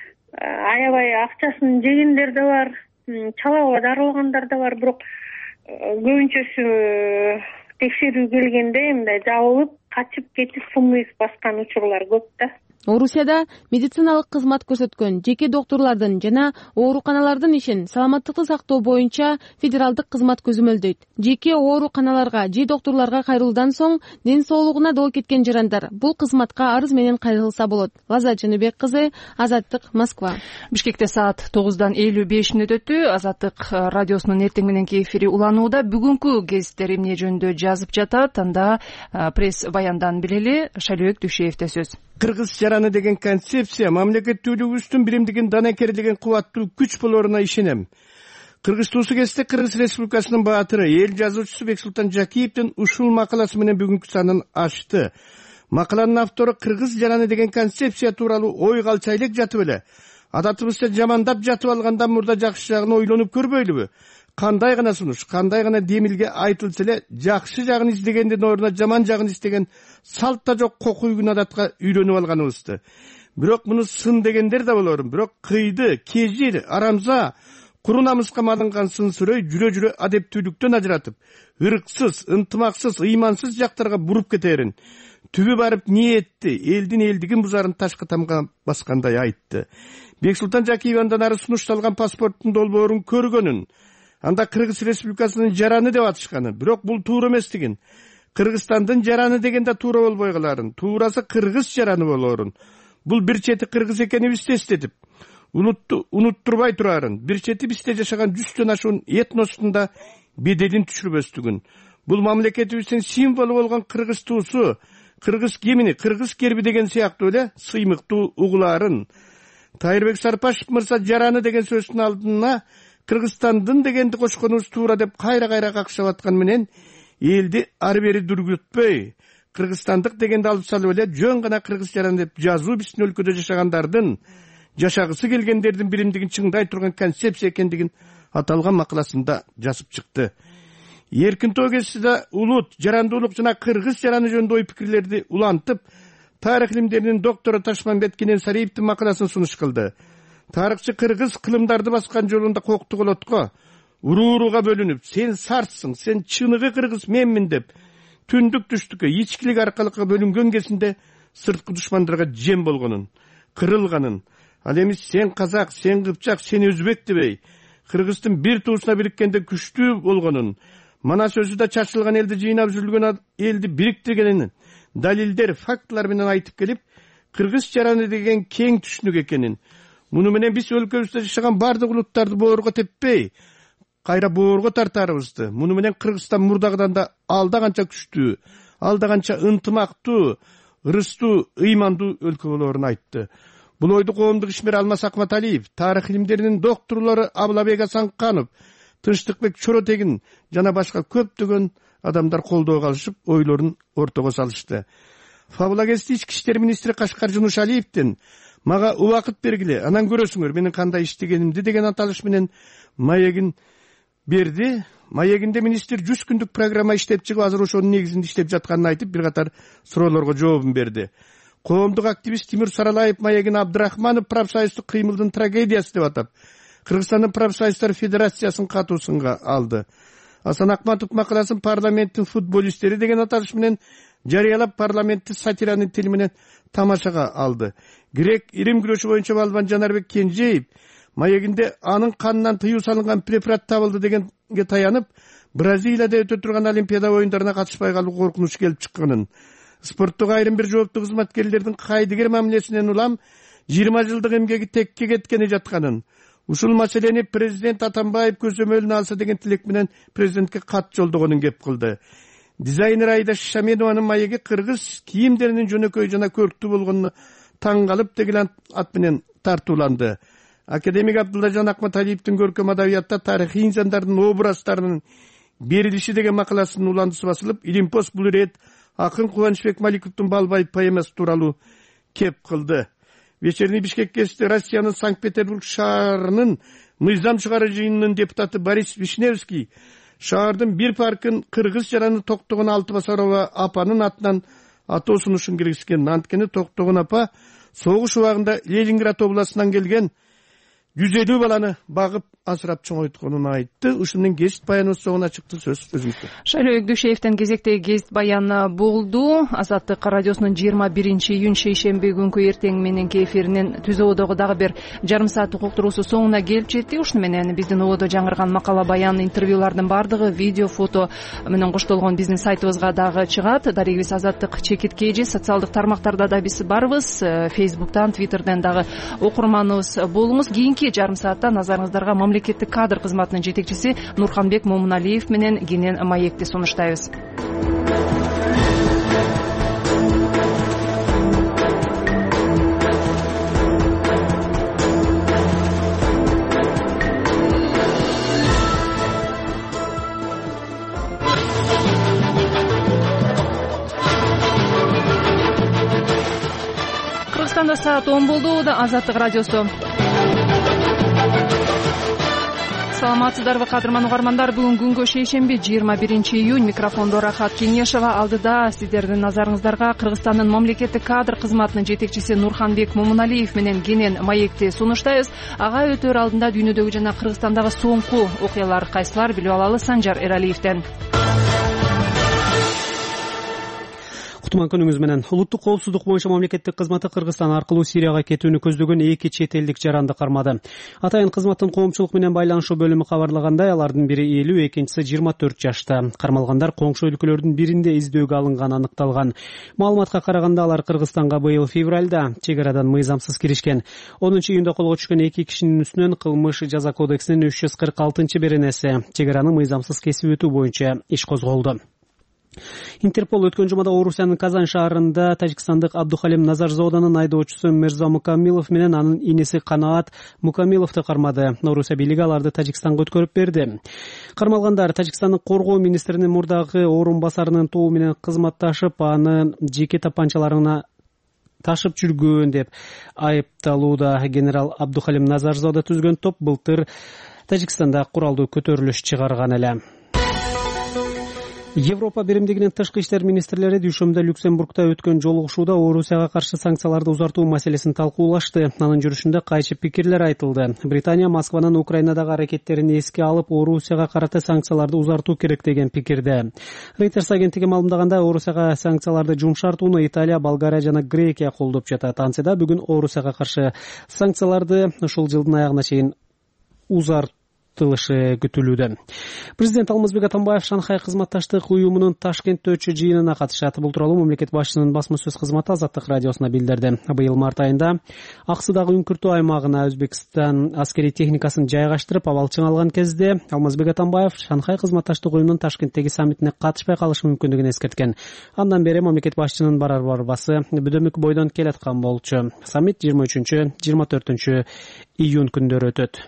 Аябай акчасын жегендер да бар, чалаба дарылагандар да бар, бирок көбүнчөсү текшерүү келгенде мындай жабылып, качып кетип, сумму баскан учурлар көп да.
Орусияда медициналык кызмат көрсөткөн жеке доктурлардын жана ооруканалардын ишин саламаттыкты сактоо боюнча федералдык кызмат көзөмөлдөйт. Жеке ооруканаларга же доктурларга кайрылуудан соң ден соолугуна доо кеткен жарандар бул кызматка арыз менен кайрылса болот. Лаззат Жаныбек кызы, Азаттык, Москва.
Бишкекте саат тогуздан элүү беш мүнөт өттү. Азаттык радиосунун эртең мененки эфири уланууда. Бүгүнкү гезиттер эмне жөнүндө жазып жатат, анда пресс баяндан билели. Шалыбек Түшеевде сөз.
Кыргыз жараны деген концепция мамлекеттүүлүгүбүздүн биримдигин данакерлеген кубаттуу күч болоруна ишенем. Кыргызстуусу кезде Кыргыз Республикасынын баатыры, эл жазуучусу Бексултан Жакиевдин ушул макаласы менен бүгүнкү санын ачты. Макаланын автору кыргыз жараны деген концепция тууралуу ой калча элек жатып эле. Адатыбызча жамандап жатып алгандан мурда жакшы жагын ойлонуп көрбөйлүбү? Кандай гана сунуш, кандай гана демилге айтылса эле, жакшы жагын издегендин ордуна жаман жагын издеген салт да жок кокуйгун адатка үйлөнүп алганыбызды. Бирок муну сын дегендер да болор. Бирок кыйды, кежир, арамза, куру намыска малынган сын сүрөй жүрө-жүрө адептүүлүктөн ажыратып, ырксыз, ынтымаксыз, ыймансыз жактарга буруп кетерин. Түбү барып ниетти, элдин элдигин бузарын ташкы тамга баскандай айтты. Бексултан Жакиев андан ары сунушталган паспорттун долбоорун көргөнүн, анда Кыргыз Республикасынын жараны деп атышканы, бирок бул туура эместигин. Кыргызстандын жараны дегенде туура болбой каларын, туурасы кыргыз жараны болорун. Бул бир чети кыргыз экенибизди эстетип, унуттурбай турарын, бир чети бизде жашаган жүздөн ашуун этностун да беделин түшүрбөстүгүн. Бул мамлекетибиздин символу болгон кыргыз туусу, кыргыз кемини, кыргыз керби деген сыяктуу эле сыймыктуу угуларын. Тайырбек Сарпашев мырза жараны деген сөздүн алдына Кыргызстандын дегенди кошконубуз туура деп кайра-кайра какшап аткан менен элди ары бери дүргүтпөй, кыргызстандык дегенди алып салып эле жөн гана кыргыз жараны деп жазуу биздин өлкөдө жашагандардын, жашагысы келгендердин биримдигин чыңдай турган концепция экендигин аталган макаласында жазып чыкты. Эркинтоо кезинде улут, жарандуулук жана кыргыз жараны жөнүндө ой пикирлерди улантып, тарых илимдеринин доктору Ташмамбет Кененсариевдин макаласын сунуш кылды. Тарыхчы кыргыз кылымдарды баскан жолунда коктук олотко, урууруга бөлүнүп, сен сартсың, сен чыныгы кыргыз менмин деп, түндүк түштүккө, ичкилик аркалыкка бөлүнгөн кезинде сырткы душмандарга жем болгонун, кырылганын, ал эми сен казак, сен кыпчак, сен өзбек дебей, кыргыздын бир туусуна бириккенде күчтүү болгонун, мана сөзү да чачылган элди жыйнап жүргөн элди бириктиргенин далилдер, фактылар менен айтып келип, кыргыз жараны деген кең түшүнүк экенин, муну менен биз өлкөбүздө жашаган бардык улуттарды боорго теппей, кайра боорго тартарыбызды. Муну менен Кыргызстан мурдагыдан да алда канча күчтүү, алда канча ынтымактуу, ырыстуу, ыймандуу өлкө болоорун айтты. Бул ойду коомдук ишмер Алмаз Акматалиев, тарых илимдеринин докторлору Абылабек Асанканов, Тынчтыкбек Чоротегин жана башка көптөгөн адамдар колдоого алышып, ойлорун ортого салышты. Фабулагести ички иштер министри Кашкар Жунушалиевдин мага убакыт бергиле, анан көрөсүңөр менин кандай иштегенимди деген аталыш менен маегин берди. Маегинде министр жүз күндүк программа иштеп чыгып, азыр ошонун негизинде иштеп жатканын айтып, бир катар суроолорго жообун берди. Коомдук активист Тимур Саралаев маегин Абдрахманов профсоюздук кыймылдын трагедиясы деп атап, Кыргызстандын профсоюздар федерациясын катуусунга алды. Асан Акматов макаласын парламенттин футболисттери деген аталыш менен жарыялап, парламентти сатиранын тили менен тамашага алды. Грек ирим күрөшү боюнча балбан Жанарбек Кенжеев маегинде анын канынан тыюу салынган препарат табылды дегенге таянып, Бразилияда өтө турган Олимпиада оюндарына катышпай калуу коркунучу келип чыкканын, спорттук айрым бир жооптуу кызматкерлердин кайдыгер мамилесинен улам жыйырма жылдык эмгеги текке кеткени жатканын, ушул маселени президент Атамбаев көзөмөлүнө алса деген тилек менен президентке кат жолдогонун кеп кылды. Дизайнер Айда Шамедованын маеги кыргыз кийимдеринин жөнөкөй жана көрктүү болгонуна таң калып деген ат менен тартууланды. Академик Абдуллажан Акматалиевдин көркөм адабиятта тарыхый инсандардын образдарынын берилиши деген макаласынын уландысы басылып, Илимпост бул ирет акын Кубанычбек Маликовдун Балбай поэмасы тууралуу кеп кылды. Вечерний Бишкек кезинде Россиянын Санкт-Петербург шаарынын мыйзам чыгаруу жыйынынын депутаты Борис Вишневский шаардын бир паркын кыргыз жараны Токтогон Алтыбасарова апанын атынан атоо сунушун киргизген. Анткени Токтогон апа согуш убагында Ленинград областынан келген жүз элүү баланы багып асырап чоңойтконун айтты. Ушул менен гезит баяны соңуна чыкты. Сөз өзүңүздө.
Шайлоо Өгдөшевден кезектеги гезит баяны болду. Азаттык радиосунун жыйырма биринчи июнь шейшемби күнкү эртең мененки эфиринин түз ободогу дагы бир жарым саат уктуруусу соңуна келип жетти. Ушуну менен биздин ободо жаңырган макала, баян, интервьюлардын баардыгы видео, фото менен коштолгон биздин сайтыбызга дагы чыгат. Дарегибиз Азаттык чекит кж, социалдык тармактарда да биз барбыз. Фейсбуктан, Твиттерден дагы окурманыбыз болуңуз. Кийинки жарым саатта назарыңыздарга мамлекеттик кадр кызматынын жетекчиси Нурханбек Момуналиев менен кенен маекти сунуштайбыз. Кыргызстанда саат он болду. Да Азаттык радиосу. Саламатсыздарбы кадырман угармандар? Бүгүн күнгө шейшемби жыйырма биринчи июнь. Микрофондо Рахат Кеңешова. Алдыда сиздердин назарыңыздарга Кыргызстандын мамлекеттик кадр кызматынын жетекчиси Нурханбек Момуналиев менен кенен маекти сунуштайбыз. Ага өтөр алдында дүйнөдөгү жана Кыргызстандагы соңку окуялар кайсылар, билип алалы Санжар Эралиевден.
Кутман күнүңүз менен. Улуттук коопсуздук боюнча мамлекеттик кызматы Кыргызстан аркылуу Сирияга кетүүнү көздөгөн эки чет элдик жаранды кармады. Атайын кызматтын коомчулук менен байланышуу бөлүмү кабарлагандай, алардын бири элүү, экинчиси жыйырма төрт жашта. Кармалгандар коңшу өлкөлөрдүн биринде издөөгө алынганы аныкталган. Маалыматка караганда, алар Кыргызстанга быйыл февралда чек арадан мыйзамсыз киришкен. онунчу июнда колго түшкөн эки кишинин үстүнөн кылмыш жаза кодексинин үч жүз кырк алтынчы беренеси чек араны мыйзамсыз кесип өтүү боюнча иш козголду. Интерпол өткөн жумада Орусиянын Казан шаарында тажикстандык Абдухалим Назар заводунун айдоочусу Мирза Мукамилов менен анын иниси Канаат Мукамиловду кармады. Орусия бийлиги аларды Тажикстанга өткөрүп берди. Кармалгандар Тажикстандын коргоо министринин мурдагы орун басарынын тобу менен кызматташып, аны жеке тапанчаларына ташып жүргөн деп айыпталууда. Генерал Абдухалим Назар заводу түзгөн топ былтыр Тажикстанда куралдуу көтөрүлүш чыгарган эле. Европа биримдигинин тышкы иштер министрлери дүйшөмдө Люксембургда өткөн жолугушууда Орусияга каршы санкцияларды узартуу маселесин талкуулашты. Анын жүрүшүндө кайчы пикирлер айтылды. Британия Москванын Украинадагы аракеттерин эске алып, Орусияга карата санкцияларды узартуу керек деген пикирде. Reuters агенттиги маалымдаганда, Орусияга санкцияларды жумшартууну Италия, Болгария жана Грекия колдоп жатат. Ансыда бүгүн Орусияга каршы санкцияларды ушул жылдын аягына чейин узарт күтүлүүдө. Президент Алмазбек Атамбаев Шанхай кызматташтык уюмунун Ташкентте өтчү жыйынына катышат. Бул тууралуу мамлекет башчысынын басма сөз кызматы Азаттык радиосуна билдирди. Быйыл март айында Аксудагы үңкүртүү аймагына Өзбекстан аскери техникасын жайгаштырып, абалчың алган кезде Алмазбек Атамбаев Шанхай кызматташтык уюмунун Ташкенттеги саммитине катышпай калышы мүмкүндүгүн эскерткен. Андан бери мамлекет башчысынын барар барбасы бөдөмүк бойдон келаткан болчу. Саммит жыйырма үчүнчү жыйырма төртүнчү июнь күндөрү өтөт.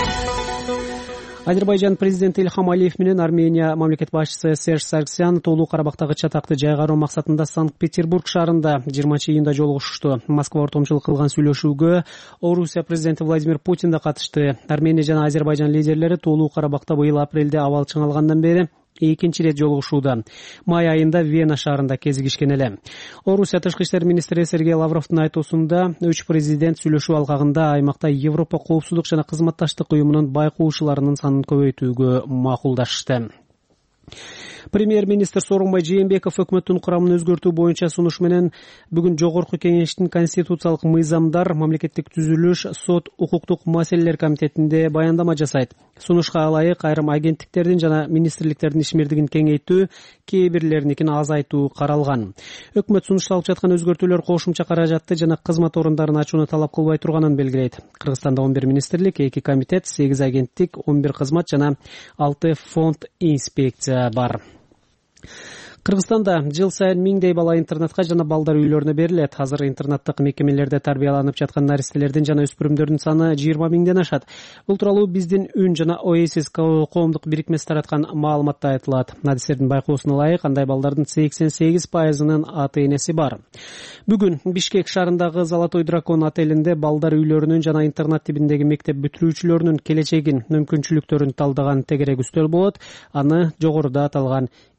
Азербайжан президенти Ильхам Алиев менен Армения мамлекет башчысы Серж Саргсян Тоолуу Карабактагы чатакты жайгаруу максатында Санкт-Петербург шаарында жыйырманчы июнда жолугушту. Москва ортомчулук кылган сүйлөшүүгө Орусия президенти Владимир Путин да катышты. Армения жана Азербайжан лидерлери Тоолуу Карабакта быйыл апрелде абалчың алгандан бери экинчи ирет жолугушууда. Май айында Вена шаарында кезигишкен эле. Орусия тышкы иштер министри Сергей Лавровдун айтуусунда үч президент сүйлөшүү алкагында аймакта Европа коопсуздук жана кызматташтык уюмунун байкоочуларынын санын көбөйтүүгө макулдашты. Премьер-министр Сооронбай Жээнбеков өкмөттүн курамын өзгөртүү боюнча сунуш менен бүгүн Жогорку кеңештин конституциялык мыйзамдар, мамлекеттик түзүлүш, сот, укуктук маселелер комитетинде баяндама жасайт. Сунушка ылайык айрым агенттиктердин жана министрликтердин ишмердигин кеңейтүү, кээ бирлериникин азайтуу каралган. Өкмөт сунушталып жаткан өзгөртүүлөр кошумча каражатты жана кызмат орундарын ачууну талап кылбай турганын белгилейт. Кыргызстанда он бир министрлик, эки комитет, сегиз агенттик, он бир кызмат жана алты фонд инспекция бар. Кыргызстанда жыл сайын миңдей бала интернатка жана балдар үйлөрүнө берилет. Азыр интернаттык мекемелерде тарбияланып жаткан наристелердин жана өспүрүмдөрдүн саны жыйырма миңден ашат. Бул тууралуу биздин Үн жана Оэсис коомдук бирикмеси тараткан маалыматта айтылат. Адистердин байкоосуна ылайык, андай балдардын сексен сегиз пайызынын ата-энеси бар. Бүгүн Бишкек шаарындагы Золотой дракон отелинде балдар үйлөрүнүн жана интернат тибиндеги мектеп бүтүрүүчүлөрүнүн келечегин, мүмкүнчүлүктөрүн талдаган тегерек үстөл болот. Аны жогоруда аталган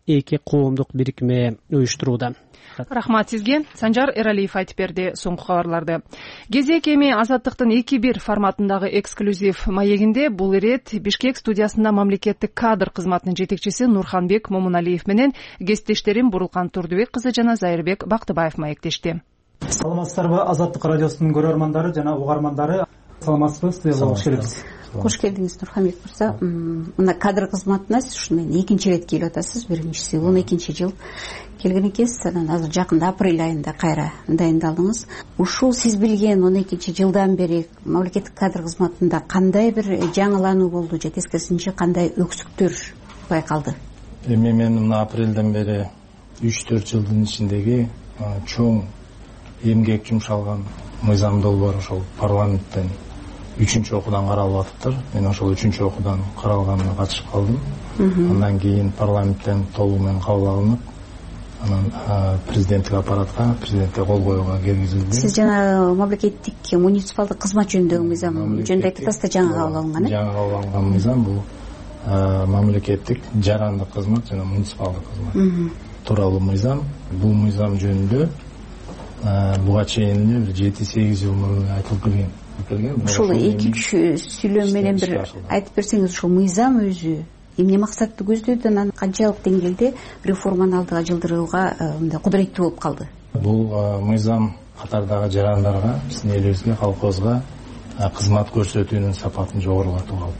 эки коомдук бирикме уюштурууда.
Рахмат сизге. Санжар Эралиев айтып берди соңку кабарларды. Кезек эми Азаттыктын эки бир форматындагы эксклюзив маегинде бул ирет Бишкек студиясында мамлекеттик кадр кызматынын жетекчиси Нурханбек Момуналиев менен кесиптештерим Бурулкан Турдубек кызы жана Зайырбек Бактыбаев маектешти.
Саламатсыздарбы Азаттык радиосунун көрөрмандары жана угармандары? Саламатсызбы? Студияга кош келипсиз.
Кош келдиңиз, Нурханбек мырза. Мына кадр кызматына сиз ушундай экинчи ирет келип атасыз. Биринчиси он экинчи жыл келген экенсиз, анан азыр жакында апрель айында кайра дайындалдыңыз. Ушул сиз билген он экинчи жылдан бери мамлекеттик кадр кызматында кандай бир жаңылануу болду же тескерисинче кандай өксүктөр байкалды?
Эми мен мына апрелден бери үч төрт жылдын ичиндеги чоң эмгек жумшалган мыйзам долбоор ошол парламенттен үчүнчү окуудан каралып атыптыр. Мен ошол үчүнчү окуудан каралганына катышып калдым. Андан кийин парламенттен толугу менен кабыл алынып, анан президенттик аппаратка, президентке кол коюуга киргизилди.
Сиз жана мамлекеттик муниципалдык кызмат жөнүндөгү мыйзам жөнүндө айтып атасыз да, жаңы кабыл алынган э?
Жаңы кабыл алынган мыйзам бул мамлекеттик жарандык кызмат жана муниципалдык кызмат тууралуу мыйзам. Бул мыйзам жөнүндө буга чейин эле бир жети сегиз жыл мурун айтылып келген.
Ушул эки үч сүйлөм менен бир айтып берсеңиз, ушул мыйзам өзү эмне максатты көздөйт, анан канчалык деңгээлде реформаны алдыга жылдырууга мындай кудуреттүү болуп калды?
Бул мыйзам катардагы жарандарга, биздин элибизге, калкыбызга кызмат көрсөтүүнүн сапатын жогорулатууга алып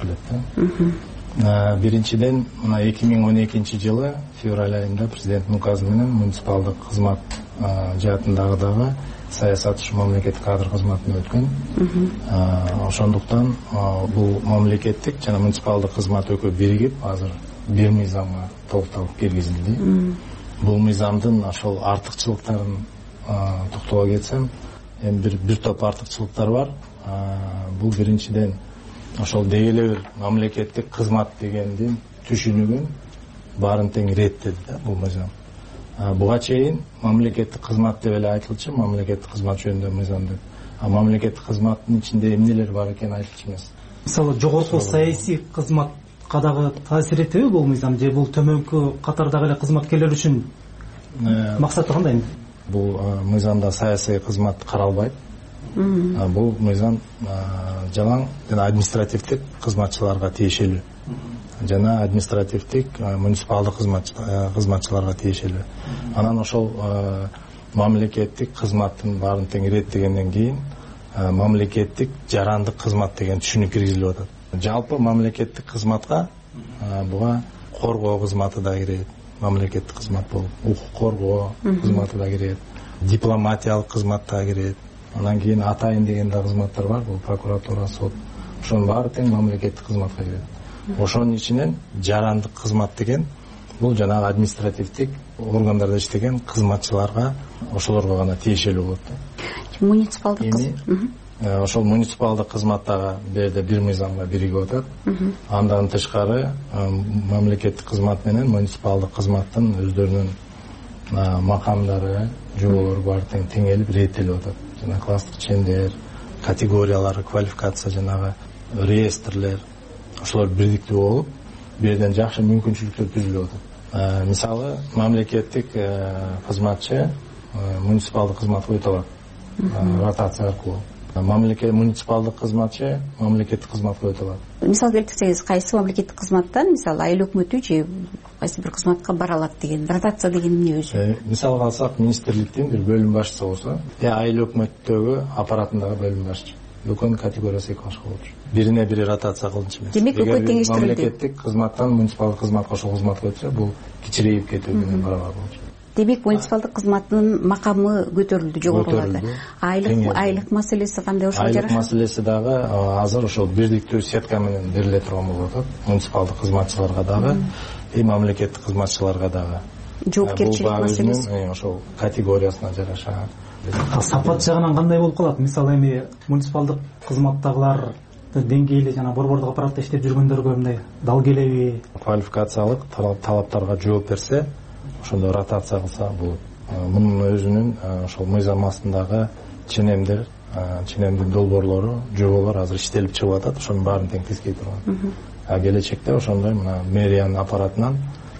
келет. Биринчиден, мына эки миң он экинчи жылы февраль айында президенттин указы менен муниципалдык кызмат жаатындагы дагы саясат ушу мамлекеттик кадр кызматына өткөн. Ошондуктан бул мамлекеттик жана муниципалдык кызмат экөө биригип, азыр бир мыйзамга толукталып киргизилди. Бул мыйзамдын ошол артыкчылыктарын токтоло кетсем, эми бир бир топ артыкчылыктар бар. Бул биринчиден ошол деги эле бир мамлекеттик кызмат дегендин түшүнүгүн баарын тең иреттеди да бул мыйзам. Буга чейин мамлекеттик кызмат деп эле айтылчу, мамлекеттик кызмат жөнүндө мыйзам деп. А мамлекеттик кызматтын ичинде эмнелер бар экени айтылчу эмес.
Мисалы, жогорку саясий кызматка дагы таасир этеби бул мыйзам, же бул төмөнкү катардагы эле кызматкерлер үчүн максаты кандай?
Бул мыйзамда саясий кызмат каралбайт. Бул мыйзам жалаң жана административдик кызматчыларга тиешелүү жана административдик муниципалдык кызматчыларга тиешелүү. Анан ошол мамлекеттик кызматтын баарын тең иреттегенден кийин мамлекеттик жарандык кызмат деген түшүнүк киргизилип атат. Жалпы мамлекеттик кызматка буга коргоо кызматы да кирет, мамлекеттик кызмат болуп, укук коргоо кызматы да кирет, дипломатиялык кызмат да кирет. Анан кийин атайын деген да кызматтар бар, бул прокуратура, сот. Ошонун баары тең мамлекеттик кызматка кирет. Ошонун ичинен жарандык кызмат деген бул жанагы административдик органдарда иштеген кызматчыларга, ошолорго гана тиешелүү болот.
Муниципалдык
ошол муниципалдык кызматтагы берде бир мыйзамга биригип атат. Андан тышкары мамлекеттик кызмат менен муниципалдык кызматтын өздөрүнүн макамдары, жоболору баары тең теңелип реттелип атат. Жана класстык чендер, категориялары, квалификация, жанагы реестрлер, ошолор бирдиктүү болуп, бирден жакшы мүмкүнчүлүктөр түзүлүп атат. Мисалы, мамлекеттик кызматчы муниципалдык кызматка өтө алат, ротация аркылуу. Мамлекет муниципалдык кызматчы мамлекеттик кызматка өтө алат.
Мисал келтирсеңиз, кайсы мамлекеттик кызматтан, мисалы, айыл өкмөтү же кайсы бир кызматка бара алат деген, ротация деген эмне өзү?
Мисалга алсак, министрликтин бир бөлүм башчысы болсо, же айыл өкмөттөгү аппаратындагы бөлүм башчы. Экөөнүн категориясы эки башка болчу. Бирине бири ротация кылынчу эмес.
Демек, экөө теңештирилди.
Мамлекеттик кызматтан муниципалдык кызматка, ошол кызматка өтсө, бул кичирейип кетүү менен барабар болчу.
Демек, муниципалдык кызматтын макамы көтөрүлдү, жогорулады. Айлык айлык маселеси кандай ошол жараша?
Айлык маселеси дагы азыр ошол бирдиктүү сетка менен бериле турган болуп атат. Муниципалдык кызматчыларга дагы, и мамлекеттик кызматчыларга дагы.
Жоопкерчилик маселеси
ошол категориясына жараша.
Сапат жагынан кандай болуп калат? Мисалы, эми муниципалдык кызматтагылар деңгээли жана борбордук аппаратта иштеп жүргөндөргө мындай дал келеби?
Квалификациялык талаптарга жооп берсе, ошондо ротация кылса болот. Мунун өзүнүн ошол мыйзам астындагы ченемдер, ченемдин долбоорлору, жоболор азыр иштелип чыгып атат, ошонун баарын тең тизгей турган. А келечекте ошондой мына мэриянын аппаратынан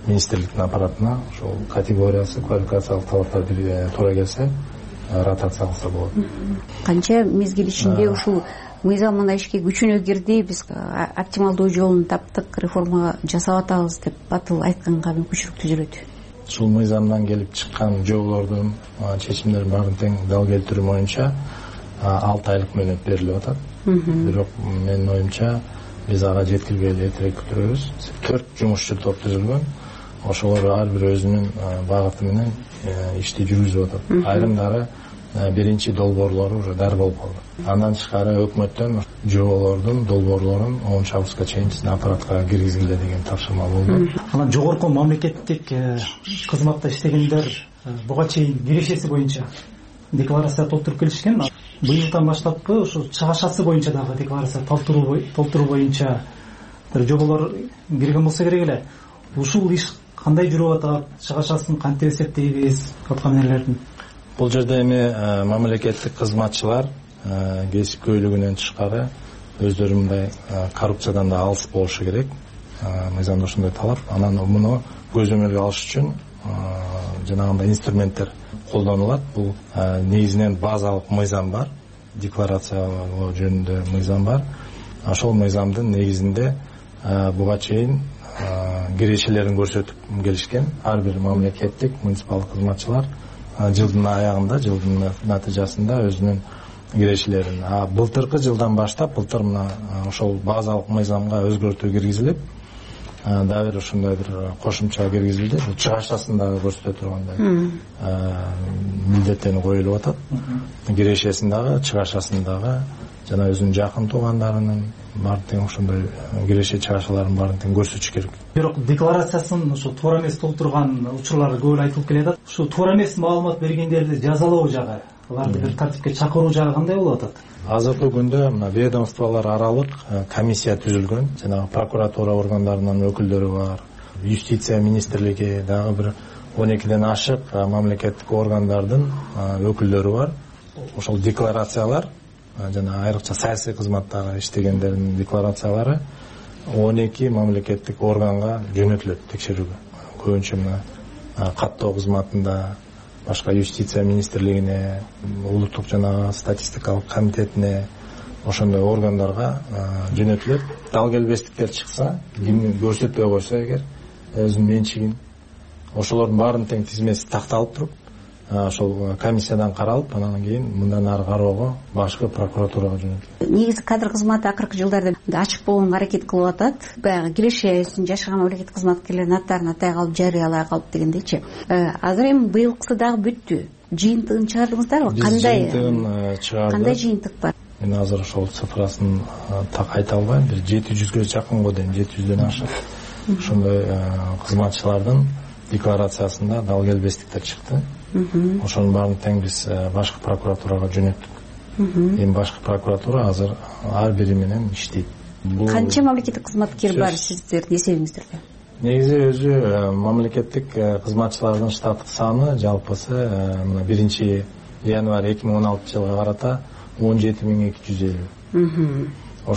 министрликтин аппаратына ошол категориясы квалификациялык талаптар туура келсе ротация кылса болот.
Канча мезгил ичинде ушул мыйзам мына ишке күчүнө кирди, биз оптималдуу жолун таптык, реформа жасап атабыз деп батыл айтканга мүмкүнчүлүк түзүлөт.
Ушул мыйзамдан келип чыккан жоболордун чечимдерин баарын тең дал келтирүү боюнча алты айлык мөөнөт берилип атат. Бирок менин оюмча биз ага жеткиргели эртерээк күтүрөбүз. төрт жумушчу топ түзүлгөн. Ошолор ар бир өзүнүн багыты менен ишти жүргүзүп атат. Айрымдары биринчи долбоорлору уже дар болуп калды. Андан тышкары өкмөттөн жоболордун долбоорлорун онунчу августка чейин биздин аппаратка киргизгиле деген тапшырма болду.
Анан жогорку мамлекеттик кызматта иштегендер буга чейин кирешеси боюнча декларация толтуруп келишкен. Быйылдан баштаппы ушу чыгашасы боюнча дагы декларация толтуруу толтуруу боюнча жоболор кирген болсо керек эле. Ушул иш кандай жүрүп атат? Чыгашасын кантип эсептейбиз аткан элердин?
Бул жерде эми мамлекеттик кызматчылар кесипкөйлүгүнөн тышкары өздөрү мындай коррупциядан да алыс болушу керек. Мыйзамда ошондой талап. Анан муну көзөмөлгө алыш үчүн жанагындай инструменттер колдонулат. Бул негизинен базалык мыйзам бар, декларациялоо жөнүндө мыйзам бар. Ошол мыйзамдын негизинде буга чейин кирешелерин көрсөтүп келишкен ар бир мамлекеттик муниципалдык кызматчылар жылдын аягында, жылдын натыйжасында өзүнүн кирешелерин. А былтыркы жылдан баштап, былтыр мына ошол базалык мыйзамга өзгөртүү киргизилип, дагы бир ошондой бир кошумча киргизилди. Бул чыгашасын дагы көрсөтө тургандай милдеттенүү коюлуп атат. Кирешесин дагы, чыгашасын дагы жана өзүнүн жакын туугандарынын баарын тең ошондой киреше чыгашаларын баарын тең көрсөтүш керек.
Бирок декларациясын ошо туура эмес толтурган учурлар көп айтылып келатат. Ушу туура эмес маалымат бергендерди жазалоо жагы, аларды бир тартипке чакыруу жагы кандай болуп атат?
Азыркы күндө мына ведомстволор аралык комиссия түзүлгөн. Жанагы прокуратура органдарынын өкүлдөрү бар, юстиция министрлиги, дагы бир он экиден ашык мамлекеттик органдардын өкүлдөрү бар. Ошол декларациялар жана айрыкча саясий кызматтагы иштегендердин декларациялары он эки мамлекеттик органга жөнөтүлөт текшерүүгө. Көбүнчө мына каттоо кызматында, башка юстиция министрлигине, улуттук жана статистикалык комитетине, ошондой органдарга жөнөтүлөт. Дал келбестиктер чыкса, кимди көрсөтпөй койсо эгер өзүнүн менчигин, ошолордун баарын тең тизмеси такталып туруп, ошол комиссиядан каралып, анан кийин мындан ары кароого башкы прокуратурага жөнөтүлөт.
Негизи кадр кызматы акыркы жылдарда ачык болгонго аракет кылып атат. Баягы кирешесин жашаган мамлекеттик кызматкерлердин аттарын атай калып, жарыялай калып дегендейчи. Азыр эми быйылкысы дагы бүттү. Жыйынтыгын чыгардыңыздарбы? Кандай? Жыйынтыгын чыгарды. Кандай жыйынтык бар?
Мен азыр ошол цифрасын так айта албайм. Бир жети жүзгө жакын го дейм, жети жүздөн ашык. Ошондой кызматчылардын декларациясында дал келбестиктер чыкты. Ошонун баарын тең биз башкы прокуратурага жөнөттүк. Эми башкы прокуратура азыр ар бири менен иштейт.
Канча мамлекеттик кызматкер бар сиздердин эсебиңиздерде?
Негизи өзү мамлекеттик кызматчылардын штаттык саны жалпысы мына биринчи январь эки миң он алтынчы жылга карата он жети миң эки жүз элүү.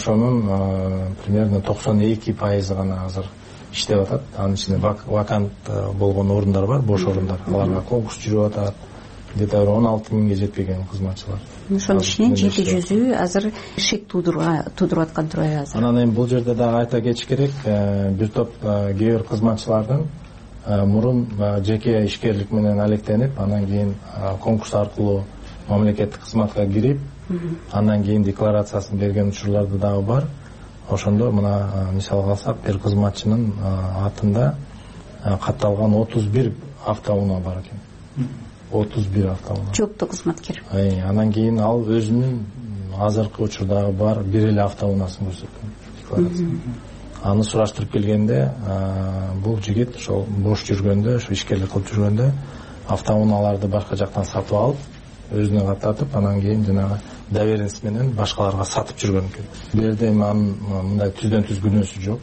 Ошонун примерно токсон эки пайызы гана азыр иштеп атат. Анын ичинде вакант болгон орундар бар, бош орундар. Аларга конкурс жүрүп атат. Где-то он алты миңге жетпеген кызматчылар.
Ошонун ичинен жети жүзү азыр шек туудуруп аткан турабы азыр.
Анан эми бул жерде дагы айта кетиш керек, бир топ кээ бир кызматчылардын мурун жеке ишкерлик менен алектенип, анан кийин конкурс аркылуу мамлекеттик кызматка кирип, андан кийин декларациясын берген учурларды дагы бар. Ошондо мына мисалга алсак, бир кызматчынын атында катталган отуз бир автоунаа бар экен. отуз бир автоунаа.
Жооптуу кызматкер.
Анан кийин ал өзүнүн азыркы учурдагы бар бир эле автоунаасын көрсөткөн декларацияда. Аны сураштырып келгенде, бул жигит ошол бош жүргөндө, ошо ишкерлик кылып жүргөндө автоунааларды башка жактан сатып алып, өзүнө каттатып, анан кийин жанагы доверенность менен башкаларга сатып жүргөн экен. Бул жерде эми анын мындай түздөн түз күнөөсү жок.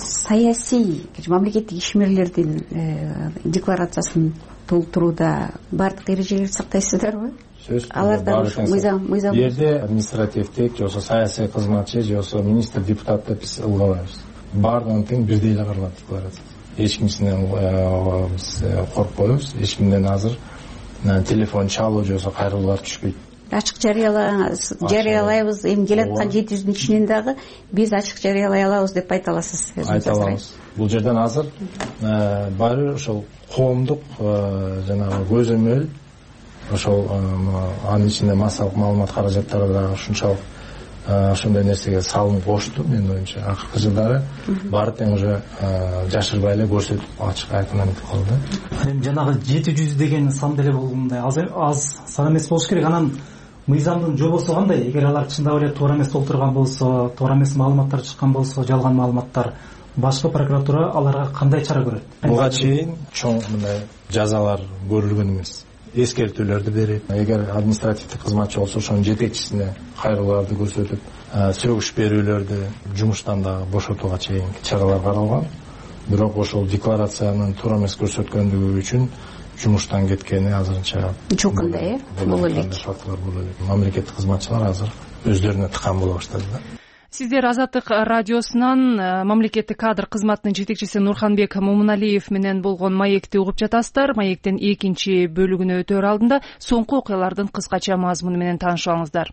Саясий мамлекеттик ишмерлердин декларациясын толтурууда бардык эрежелерди сактайсыздарбы? Аларда мыйзам мыйзам.
Бул жерде административдик, же болбосо саясий кызматчы, же болбосо министр, депутат деп биз ылгабайбыз. Бардыгын тең бирдей эле каралат декларация. эч кимсинен биз коркпойбуз, эч кимден азыр телефон чалуу же болбосо кайрылуулар түшпөйт.
Ачык жарыялаңыз, жарыялайбыз, эми келаткан жети жүздүн ичинен дагы биз ачык жарыялай алабыз деп айта аласыз?
Айта алабыз. Бул жерден азыр баары бир ошол коомдук жанагы көзөмөл, ошол анын ичинде массалык маалымат каражаттары дагы ушунчалык ошондой нерсеге салынып кошту. Менин оюмча акыркы жылдары баары тең уже жашырбай эле көрсөтүп ачык айкын айтып калды.
Эми жанагы жети жүз деген сан деле болгондой аз сан эмес болуш керек. Анан мыйзамдын жобосу кандай? Эгер алар чындап эле туура эмес толтурган болсо, туура эмес маалыматтар чыккан болсо, жалган маалыматтар, башкы прокуратура аларга кандай чара көрөт?
Буга чейин чоң мындай жазалар көрүлгөн эмес. Эскертүүлөрдү берип, эгер административдик кызматчы болсо ошонун жетекчисине кайрылууларды көрсөтүп, сөгүш берүүлөрдү жумуштан дагы бошотууга чейинки чаралар каралган. Бирок ошол декларациянын туура эмес көрсөткөндүгү үчүн жумуштан кеткени азырынча
жок андай, э? Боло элек.
Мамлекеттик кызматчылар азыр өздөрүнө тыкан боло баштады да.
Сиздер Азаттык радиосунан мамлекеттик кадр кызматынын жетекчиси Нурханбек Момуналиев менен болгон маекти угуп жатасыздар. Маектин экинчи бөлүгүнө өтөр алдында соңку окуялардын кыскача мазмуну менен таанышып алыңыздар.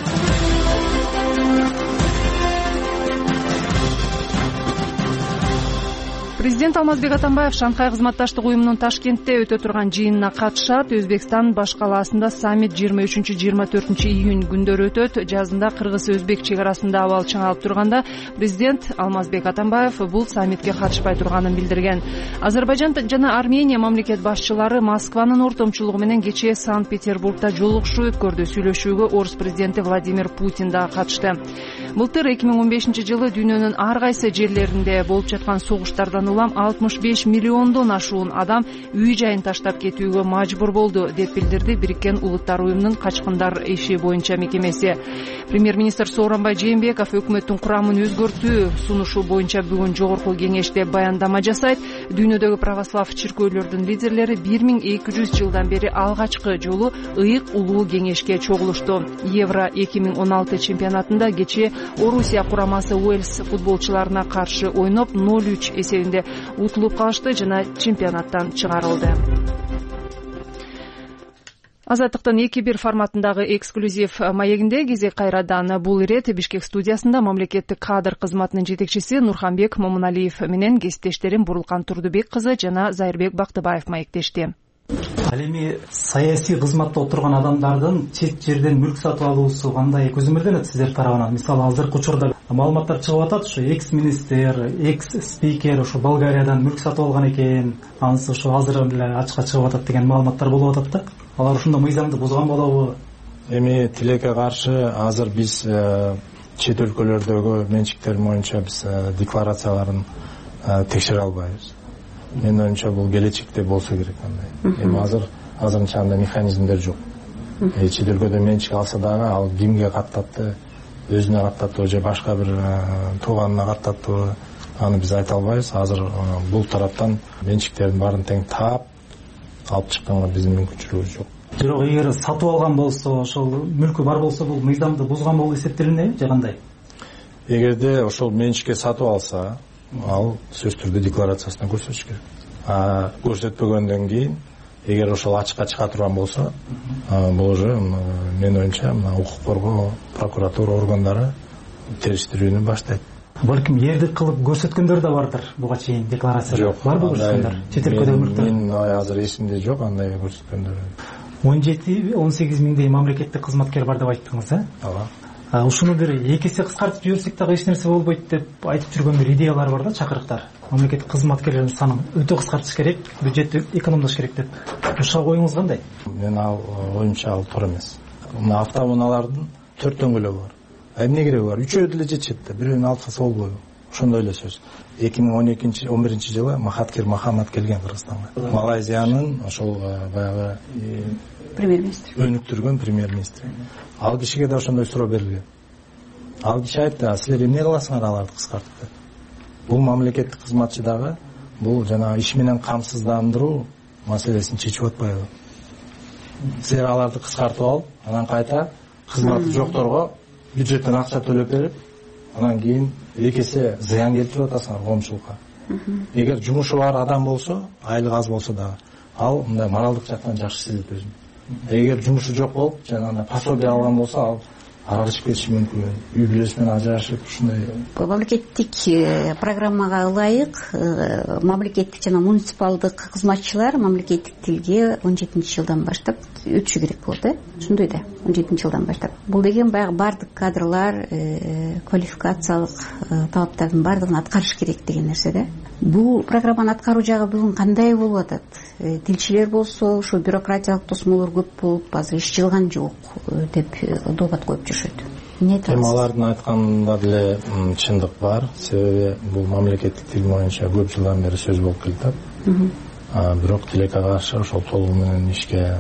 Президент Алмазбек Атамбаев Шанхай кызматташтык уюмунун Ташкентте өтө турган жыйынына катышат. Өзбекстан баш калаасында саммит жыйырма үчүнчү жыйырма төртүнчү июнь күндөрү өтөт. Жазында Кыргыз-Өзбек чек арасында абал чыңалып турганда президент Алмазбек Атамбаев бул саммитке катышпай турганын билдирген. Азербайжан жана Армения мамлекет башчылары Москванын ортомчулугу менен кечээ Санкт-Петербургда жолугушуу өткөрдү. Сүйлөшүүгө орус президенти Владимир Путин да катышты. Былтыр эки миң он бешинчи жылы дүйнөнүн ар кайсы жерлеринде болуп жаткан согуштардан улам алтымыш беш миллиондон ашуун адам үй жайын таштап кетүүгө мажбур болду деп билдирди Бириккен Улуттар уюмунун качкындар иши боюнча мекемеси. Премьер-министр Сооронбай Жээнбеков өкмөттүн курамын өзгөртүү сунушу боюнча бүгүн жогорку кеңеште баяндама жасайт. Дүйнөдөгү православ чиркөөлөрдүн лидерлери бир миң эки жүз жылдан бери алгачкы жолу ыйык улуу кеңешке чогулушту. Евро эки миң он алты чемпионатында кечээ Орусия курамасы Уэльс футболчуларына каршы ойноп ноль үч эсебинде утулуп калышты жана чемпионаттан чыгарылды. Азаттыктын эки бир форматындагы эксклюзив маегинде кезек кайрадан бул ирет Бишкек студиясында мамлекеттик кадр кызматынын жетекчиси Нурханбек Момуналиев менен кесиптештерим Бурулкан Турдубек кызы жана Зайырбек Бактыбаев маектешти.
Ал эми саясий кызматта отурган адамдардын чет жерден мүлк сатып алуусу кандай көзөмөлдөнөт сиздер тарабынан? Мисалы азыркы учурда маалыматтар чыгып атат, ушу экс-министр, экс-спикер ушу Болгариядан мүлк сатып алган экен, анысы ушу азыр эле ачыкка чыгып атат деген маалыматтар болуп атат да. Алар ушунда мыйзамды бузган болобу?
Эми тилекке каршы азыр биз чет өлкөлөрдөгү менчиктер боюнча биз декларацияларын текшере албайбыз. Менин оюмча бул келечекте болсо керек андай. Эми азыр азырынча андай механизмдер жок. Чет өлкөдө менчик алса дагы ал кимге каттатты, өзүнө каттаттыбы же башка бир тууганына каттаттыбы, аны биз айта албайбыз. Азыр бул тараптан менчиктердин баарын тең таап алып чыкканга биздин мүмкүнчүлүгүбүз жок.
Бирок эгер сатып алган болсо, ошол мүлкү бар болсо, бул мыйзамды бузган болуп эсептелинеби же кандай?
Эгерде ошол менчикке сатып алса, ал сөзсүз түрдө декларациясында көрсөтүш керек. А көрсөтпөгөндөн кийин, эгер ошол ачыкка чыга турган болсо, бул уже менин оюмча мына укук коргоо, прокуратура органдары териштирүүнү баштайт.
Балким эрдик кылып көрсөткөндөр да бардыр буга чейин декларацияда. Барбы ушундар? Чет өлкөдө мүлктөр?
Мен азыр эсимде жок андай көрсөткөндөр.
он жети он сегиз миңдей мамлекеттик кызматкер бар деп айттыңыз, э?
Ооба.
Ушуну бир эки эсе кыскартып жиберсек дагы эч нерсе болбойт деп айтып жүргөн бир идеялар бар да, чакырыктар. Мамлекеттик кызматкерлердин санын өтө кыскартыш керек, бюджетти экономдош керек деп. Ушуга оюңуз кандай?
Мен ал оюмча ал туура эмес. Мына автоунаалардын төрт дөңгөлөгү бар. Эмне кереги бар? Үчөө деле жетишет да, бирөөнү алып калса болбойбу? Ошондой эле сөз. эки миң он экинчи он биринчи жылы Махатхир Мохаммад келген Кыргызстанга. Малайзиянын ошол баягы
премьер-министр.
Өнүктүргөн премьер-министр. Ал кишиге да ошондой суроо берилген. Ал киши айтты, силер эмне кыласыңар аларды кыскартып деп. Бул мамлекеттик кызматчы дагы бул жана иш менен камсыздандыруу маселесин чечип атпайбы? Силер аларды кыскартып алып, анан кайта кызматы жокторго бюджеттен акча төлөп берип, анан кийин эки эсе зыян келтирип атасыңар коомчулукка. эгер жумушу бар адам болсо, айлык аз болсо дагы ал мындай моралдык жактан жакшы сезет өзүн. Эгер жумушу жок болуп, жанагындай пособие алган болсо, ал аралашып кетиши мүмкүн, үй бүлөсү менен ажырашып, ушундай.
Мамлекеттик программага ылайык мамлекеттик жана муниципалдык кызматчылар мамлекеттик тилге он жетинчи жылдан баштап өтүшү керек болот, э? Ошондой да, он жетинчи жылдан баштап. Бул деген баягы бардык кадрлар квалификациялык талаптардын бардыгын аткарыш керек деген нерсе да. Бул программаны аткаруу жагы бүгүн кандай болуп атат? Тилчилер болсо, ошо бюрократиялык тосмолор көп болуп, азыр иш жылган жок деп дообат коюп жүрүшөт.
Темалардын айтканында деле чындык бар. Себеби бул мамлекеттик тил боюнча көп жылдан бери сөз болуп келатат. Бирок тилекке каршы ошол толугу менен ишке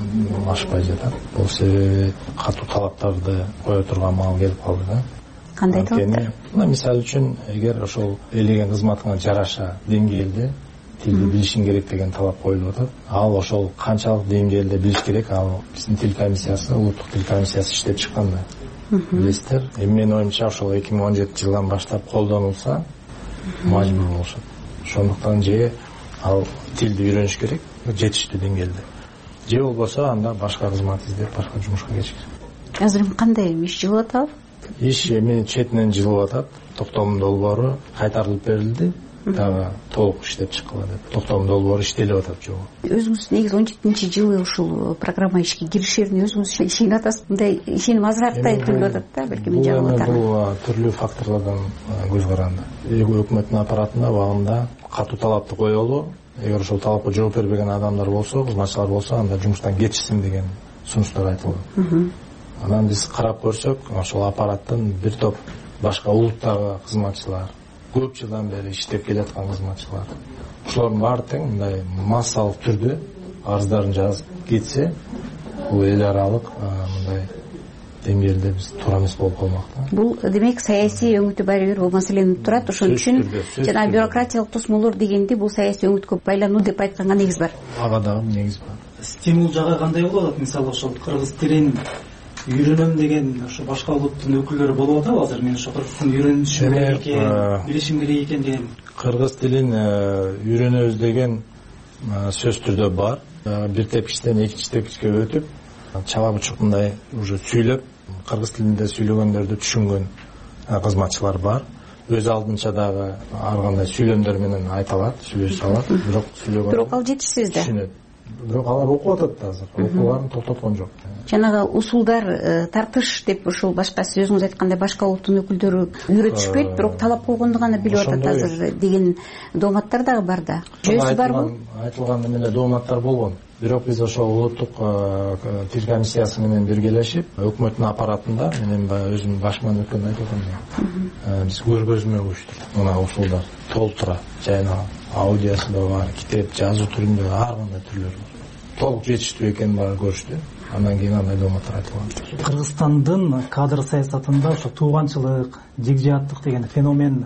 ашпай жатат. Бул себеби катуу талаптарды кое турган маал келип калды да.
Кандай талаптар?
Мисалы үчүн, эгер ошол элеген кызматыңа жараша деңгээлде тилди билишиң керек деген талап коюлуп атат. Ал ошол канчалык деңгээлде билиш керек, ал биздин тил комиссиясы, улуттук тил комиссиясы иштеп чыккан да. Билесиздер, эми менин оюмча ошол эки миң он жетинчи жылдан баштап колдонулса, мажбур болушат. Ошондуктан же ал тилди үйрөнүш керек жетиштүү деңгээлде. Же болбосо анда башка кызмат издеп, башка жумушка кетиш керек.
Азыр кандай иш жылып атабы?
Иш эми четинен жылып атат. Токтом долбоору кайтарылып берилди. Дагы толук иштеп чыккыла деп. Токтом долбоору иштелип атат жогу.
Өзүңүз негизи он жетинчи жылы ушул программа ишке киришерин өзүңүз ишенип атасыз. Мындай ишеним азыраактай көрүнүп атат да, балки мен жаңылып атам.
Бул түрлүү факторлордон көз каранды. Өкмөттүн аппаратында убагында катуу талапты коелу. Эгер ошол талапка жооп бербеген адамдар болсо, кызматчылар болсо, анда жумуштан кетишсин деген сунуштар айтылган. Анан биз карап көрсөк, ошол аппараттын бир топ башка улуттагы кызматчылар, көп жылдан бери иштеп келаткан кызматчылар, ошолордун баары тең мындай массалык түрдө арыздарын жазып кетсе, бул эл аралык мындай деңгээлде биз туура эмес болуп калмак да.
Бул демек саясий өңүтү баары бир бул маселени турат. Ошон үчүн жана бюрократиялык тосмолор дегенде бул саясий өңүткө байлануу деп айтканга негиз бар.
Ага дагы негиз бар.
Стимул жагы кандай болуп атат? Мисалы ошол кыргыз тилин үйрөнөм деген ошо башка улуттун өкүлдөрү болуп атабы азыр? Мен ошо кыргыз тилин үйрөнүшүм керек экен, билишим керек экен деген.
Кыргыз тилин үйрөнөбүз деген сөз түрдө бар. Бир тепкичтен экинчи тепкичке өтүп, чала бучук мындай уже сүйлөп, кыргыз тилинде сүйлөгөндөрдү түшүнгөн кызматчылар бар. Өз алдынча дагы ар кандай сүйлөмдөр менен айта алат, сүйлөшө алат, бирок сүйлөгөн.
Бирок ал жетишсиз да.
Бирок алар окуп атат азыр. Окууларын токтоткон жок.
Жанагы усулдар, тартыш деп ушул башка сөзүңүз айткандай башка улуттун өкүлдөрү үйрөтүшпөйт, бирок талап койгонду гана билип атат азыр деген дооматтар дагы бар да. Жүйөсү барбы?
Айтылган эмне дооматтар болгон. Бирок биз ошол улуттук тил комиссиясы менен биргелешип, өкмөттүн аппаратында менен өзүм башман өткөндө айтып атам. Биз көргөзмө коюштук. Мына усулдар толтура, жайна аудиосу да бар, китеп, жазуу түрүндө ар кандай түрлөр бар. Толук жетиштүү экенин баары көрүштү. Андан кийин андай дооматтар айтылган.
Кыргызстандын кадр саясатында ошо тууганчылык, жигжааттык деген феномен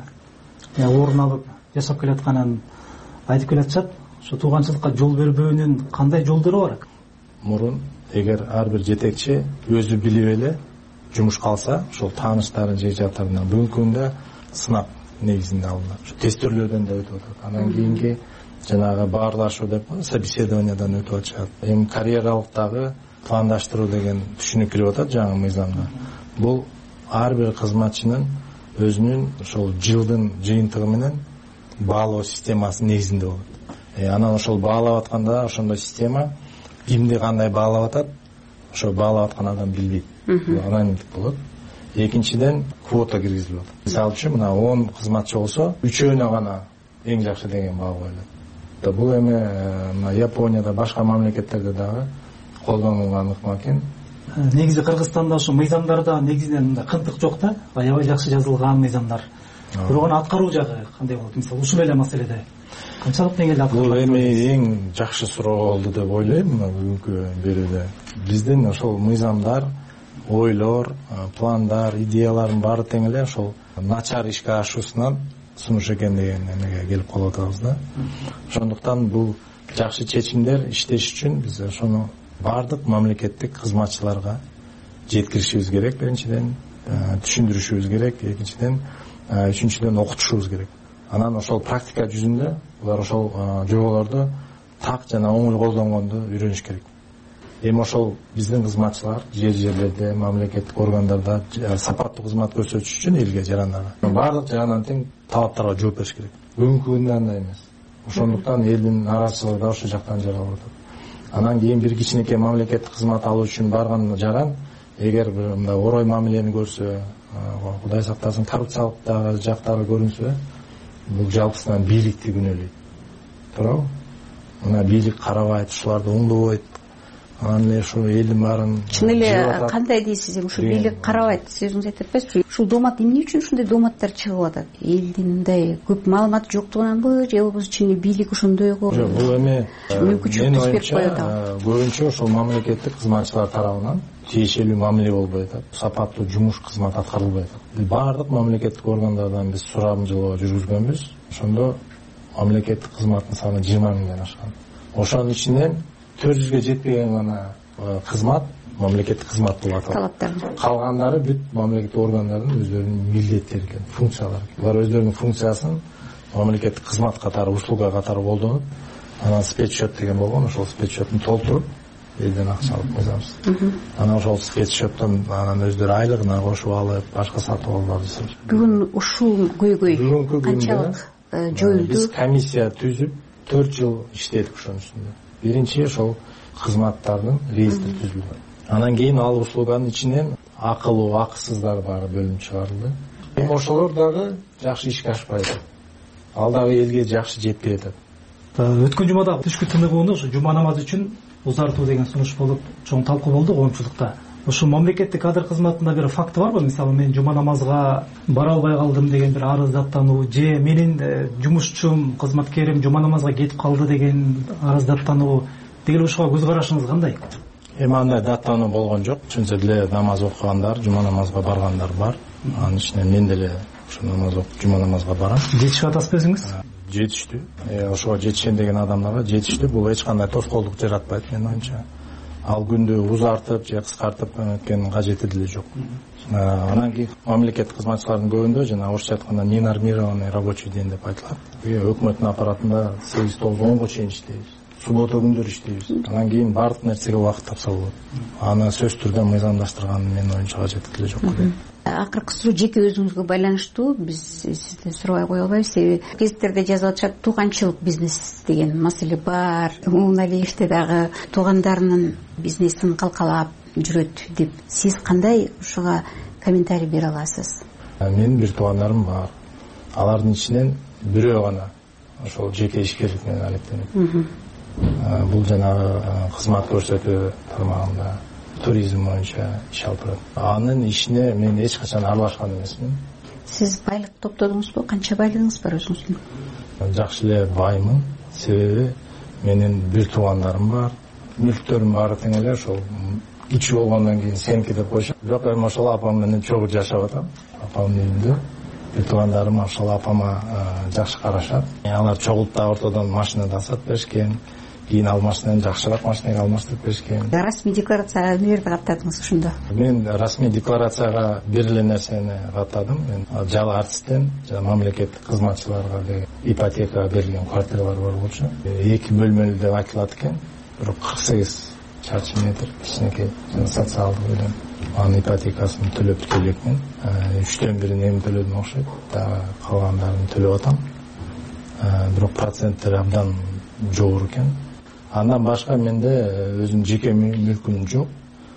орун алып жашап келатканын айтып келатышат. Ошо тууганчылыкка жол бербөөнүн кандай жолдору бар?
Мурун эгер ар бир жетекчи өзү билип эле жумушка алса, ошол тааныштарын, жигжааттарынан бүгүнкү күндө сынак негизинде алынат. Ошо тестөөлөрдөн да өтүп атат. Андан кийинки жанагы баарлашуу деп собеседованиядан өтүп атышат. Эми карьералык дагы пландаштыруу деген түшүнүк кирип атат жаңы мыйзамда. Бул ар бир кызматчынын өзүнүн ошол жылдын жыйынтыгы менен баалоо системасы негизинде болот. Анан ошол баалап атканда ошондой система кимди кандай баалап атат, ошо баалап аткан адам билбейт. Анонимдик болот. Экинчиден квота киргизилип атат. Мисалы үчүн мына он кызматчы болсо, үчөөнө гана эң жакшы деген баа коюлат. Бул эми мына Японияда, башка мамлекеттерде дагы колдонулган ыкма экен.
Негизи Кыргызстанда ошо мыйзамдарда негизинен мындай кынтык жок да, аябай жакшы жазылган мыйзамдар. Бирок аны аткаруу жагы кандай болот? Мисалы ушул эле маселеде канчалык деңгээлде аткарылат?
Бул эми эң жакшы суроо болду деп ойлойм мына бүгүнкү берүүдө. Биздин ошол мыйзамдар, ойлор, пландар, идеялардын баары тең эле ошол начар ишке ашуусунан сунуш экен деген эмеге келип калып атабыз да. Ошондуктан бул жакшы чечимдер иштеш үчүн биз ошону бардык мамлекеттик кызматчыларга жеткиришибиз керек. Биринчиден түшүндүрүшүбүз керек, экинчиден, үчүнчүдөн окутушубуз керек. анан ошол практика жүзүндө булар ошол жоболорду так жана оңой колдонгонду үйрөнүш керек. Эми ошол биздин кызматчылар жер жерлерде, мамлекеттик органдарда сапаттуу кызмат көрсөтүш үчүн элге, жарандарга баардык жагынан тең талаптарга жооп бериш керек. Бүгүнкү күндө андай эмес. Ошондуктан элдин нараазычылыгы да ошол жактан жаралып атат. Анан кийин бир кичинекей мамлекеттик кызмат алуу үчүн барган жаран эгер бир мындай орой мамилени көрсө, Кудай сактасын, коррупциялык дагы жактары көрүнсө, бул жалпысынан бийликти күнөөлөйт. Туурабы? Мына бийлик карабайт, ушуларды оңдобойт. Анан эле ушул элдин баарын
чын эле кандай дейсиз, эми ушу бийлик карабайт, сиз өзүңүз айтып атпайсызбы? Ушул доомат эмне үчүн ушундай дооматтар чыгып атат? Элдин мындай көп маалымат жоктугунанбы, же болбосо чын эле бийлик ошондойго?
Жок, бул эми
мүмкүнчүлүк берип коет ал.
Көбүнчө ошол мамлекеттик кызматчылар тарабынан тиешелүү мамиле болбой атат, сапаттуу жумуш, кызмат аткарылбай атат. Баардык мамлекеттик органдардан биз сурамжылоо жүргүзгөнбүз. Ошондо мамлекеттик кызматтын саны жыйырма миңден ашкан. Ошонун ичинен төрт жүзгө жетпеген гана кызмат мамлекеттик кызмат болуп атат. Калгандары бүт мамлекеттик органдардын өздөрүнүн милдеттери экен, функциялары. Булар өздөрүнүн функциясын мамлекеттик кызмат катары, услуга катары колдонуп, анан спецсчет деген болгон, ошол спецсчеттин толтуруп элден акча алып койсобуз. Анан ошол спецсчеттен анан өздөрү айлыгына кошуп алып, башка сатып жасап.
Бүгүн ушул көйгөй канчалык жоюлду?
Биз комиссия түзүп төрт жыл иштедик ошонун үстүндө. Биринчи ошол кызматтардын реестри түзүлдү. Анан кийин ал услуганын ичинен акылуу, акысыздар баары бөлүнүп чыгарылды. Эми ошолор дагы жакшы ишке ашпай атат. Ал дагы элге жакшы жетпей атат.
Өткөн жумада түшкү тыныгууну ушу жума намазы үчүн узартуу деген сунуш болуп, чоң талкуу болду коомчулукта. Ошо мамлекеттик кадр кызматында бир факты барбы? Мисалы, мен жума намазга бара албай калдым деген бир арыздаттануу, же менин жумушчум, кызматкерим жума намазга кетип калды деген арыздаттануу деген, ушуга көз карашыңыз кандай?
Эми андай даттануу болгон жок. Чынча деле намаз окугандар, жума намазга баргандар бар. Анын ичинен мен деле ошо намаз окуп жума намазга барам.
Жетишип атасызбы өзүңүз?
Жетиштүү. Ошого жетишен деген адамдарга жетиштүү. Бул эч кандай тоскоолдук жаратпайт менин оюмча. Ал күндү узартып же кыскартып өткөнүн кажети деле жок. Анан кийин мамлекеттик кызматчылардын көбүндө жана орусча айтканда ненормированный рабочий день деп айтылат. Өкмөттүн аппаратында сегиз тогуз онго чейин иштейбиз. Суббота күндөрү иштейбиз. Анан кийин баардык нерсеге убакыт тапса болот. Аны сөзсүз түрдө мыйзамдаштырган менин оюмча кажети деле жок.
Акыркы суроо жеке өзүңүзгө байланыштуу. Биз сизден сурабай кое албайбыз. Себеби гезиттерде жазып атышат, тууганчылык бизнес деген маселе бар. Мумуналиевде дагы туугандарынын бизнесин калкалап жүрөт деп. Сиз кандай ушуга комментарий бере аласыз?
Менин бир туугандарым бар. Алардын ичинен бирөө гана ошол жеке ишкерлик менен алектенет. Бул жанагы кызмат көрсөтүү тармагында туризм боюнча иш алып турат. Анын ишине мен эч качан аралашкан эмесмин.
Сиз байлык топтодуңузбу? Канча байлыгыңыз бар өзүңүздүн?
Жакшы эле баймын. Себеби менин бир туугандарым бар. Мүлктөрүм баары тең эле, ошол кичүү болгондон кийин сеники деп коюшат. Бирок эми ошол апам менен чогуу жашап атам. Апамдын үйүндө. Бир туугандарым ошол апама жакшы карашат. Алар чогултта ортодон машина да сатып беришкен. Кийин ал машинаны жакшыраак машинага алмаштырып беришкен.
Расмий декларацияга эмнелерди каттадыңыз ошондо?
Мен расмий декларацияга бир эле нерсени каттадым. Мен жал артисттен жана мамлекеттик кызматчыларга деген ипотека берилген квартиралар бар болчу. Эки бөлмөлүү деп айтылат экен. Бирок кырк сегиз чарчы метр кичинекей жана социалдык бөлүм. Анын ипотекасын төлөп бүткөн элекмин. үчтөн бирин эми төлөдүм окшойт. Дагы калгандарын төлөп атам. Бирок проценттери абдан жогору экен. Андан башка менде өзүнүн жеке мүлкүм жок.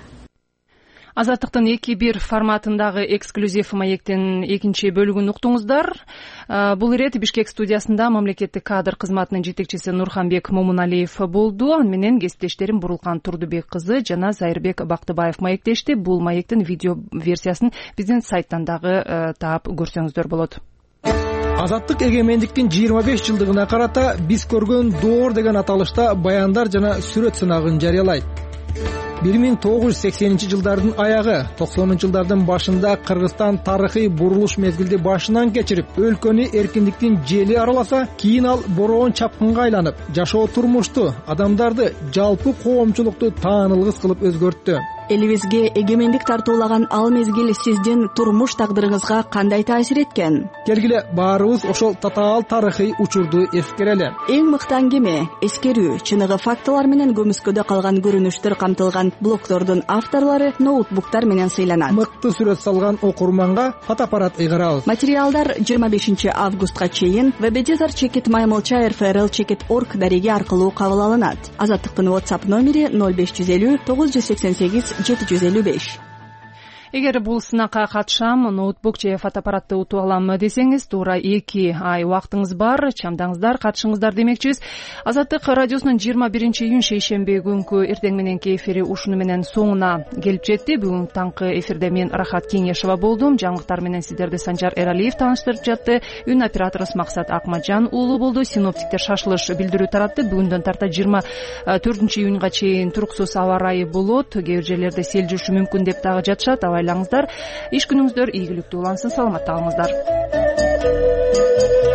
Азаттыктын эки бир форматындагы эксклюзив маектин экинчи бөлүгүн уктуңуздар. Бул ирет Бишкек студиясында мамлекеттик кадр кызматынын жетекчиси Нурханбек Момуналиев болду. Аны менен кесиптештерим Бурулкан Турдубек кызы жана Зайырбек Бактыбаев маектешти. Бул маектин видео версиясын биздин сайттан дагы таап көрсөңүздөр болот.
Азаттык эгемендиктин жыйырма беш жылдыгына карата биз көргөн доор деген аталышта баяндар жана сүрөт сынагын жарыялайт. бир миң тогуз жүз сексенинчи жылдардын аягы, токсонунчу жылдардын башында Кыргызстан тарыхый бурулуш мезгилди башынан кечирип, өлкөнү эркиндиктин жели араласа, кийин ал бороон чапкынга айланып, жашоо турмушту, адамдарды, жалпы коомчулукту таанылгыс кылып өзгөрттү.
элибизге эгемендик тартуулаган ал мезгил сиздин турмуш тагдырыңызга кандай таасир эткен?
Келгиле баарыбыз ошол татаал тарыхый учурду эскерели.
Эң мыкты аңгеме, эскерүү, чыныгы фактылар менен көмүскөдө калган көрүнүштөр камтылган блогдордун авторлору ноутбуктар менен сыйланат.
Мыкты сүрөт салган окурманга фотоаппарат ыйгарабыз.
Материалдар жыйырма бешинчи августка чейин веб-эдитор чекит маймылча эр эф эр эл чекит орг дареги аркылуу кабыл алынат. Азаттыктын WhatsApp номери ноль беш жүз элүү тогуз жүз сексен сегиз жети жүз элүү беш.
Эгер бул сынакка катышам, ноутбук же фотоаппаратты утуп алам десеңиз, туура эки ай убактыңыз бар, чамдаңыздар, катышыңыздар демекчибиз. Азаттык радиосунун жыйырма биринчи июнь шейшемби күнкү эртең мененки эфири ушуну менен соңуна келип жетти. Бүгүн таңкы эфирде мен Рахат Кеңешова болдум. Жаңылыктар менен сиздерди Санжар Эралиев тааныштырып жатты. Үн операторубуз Максат Акмаджан уулу болду. Синоптиктер шашылыш билдирүү таратты. Бүгүндөн тарта жыйырма төртүнчү июнга чейин туруксуз аба ырайы болот. Кээ бир жерлерде сел жуушу мүмкүн деп дагы жатышат. Айлаңыздар, иш күнүңүздөр ийгиликтүү улансын, саламатта калыңыздар.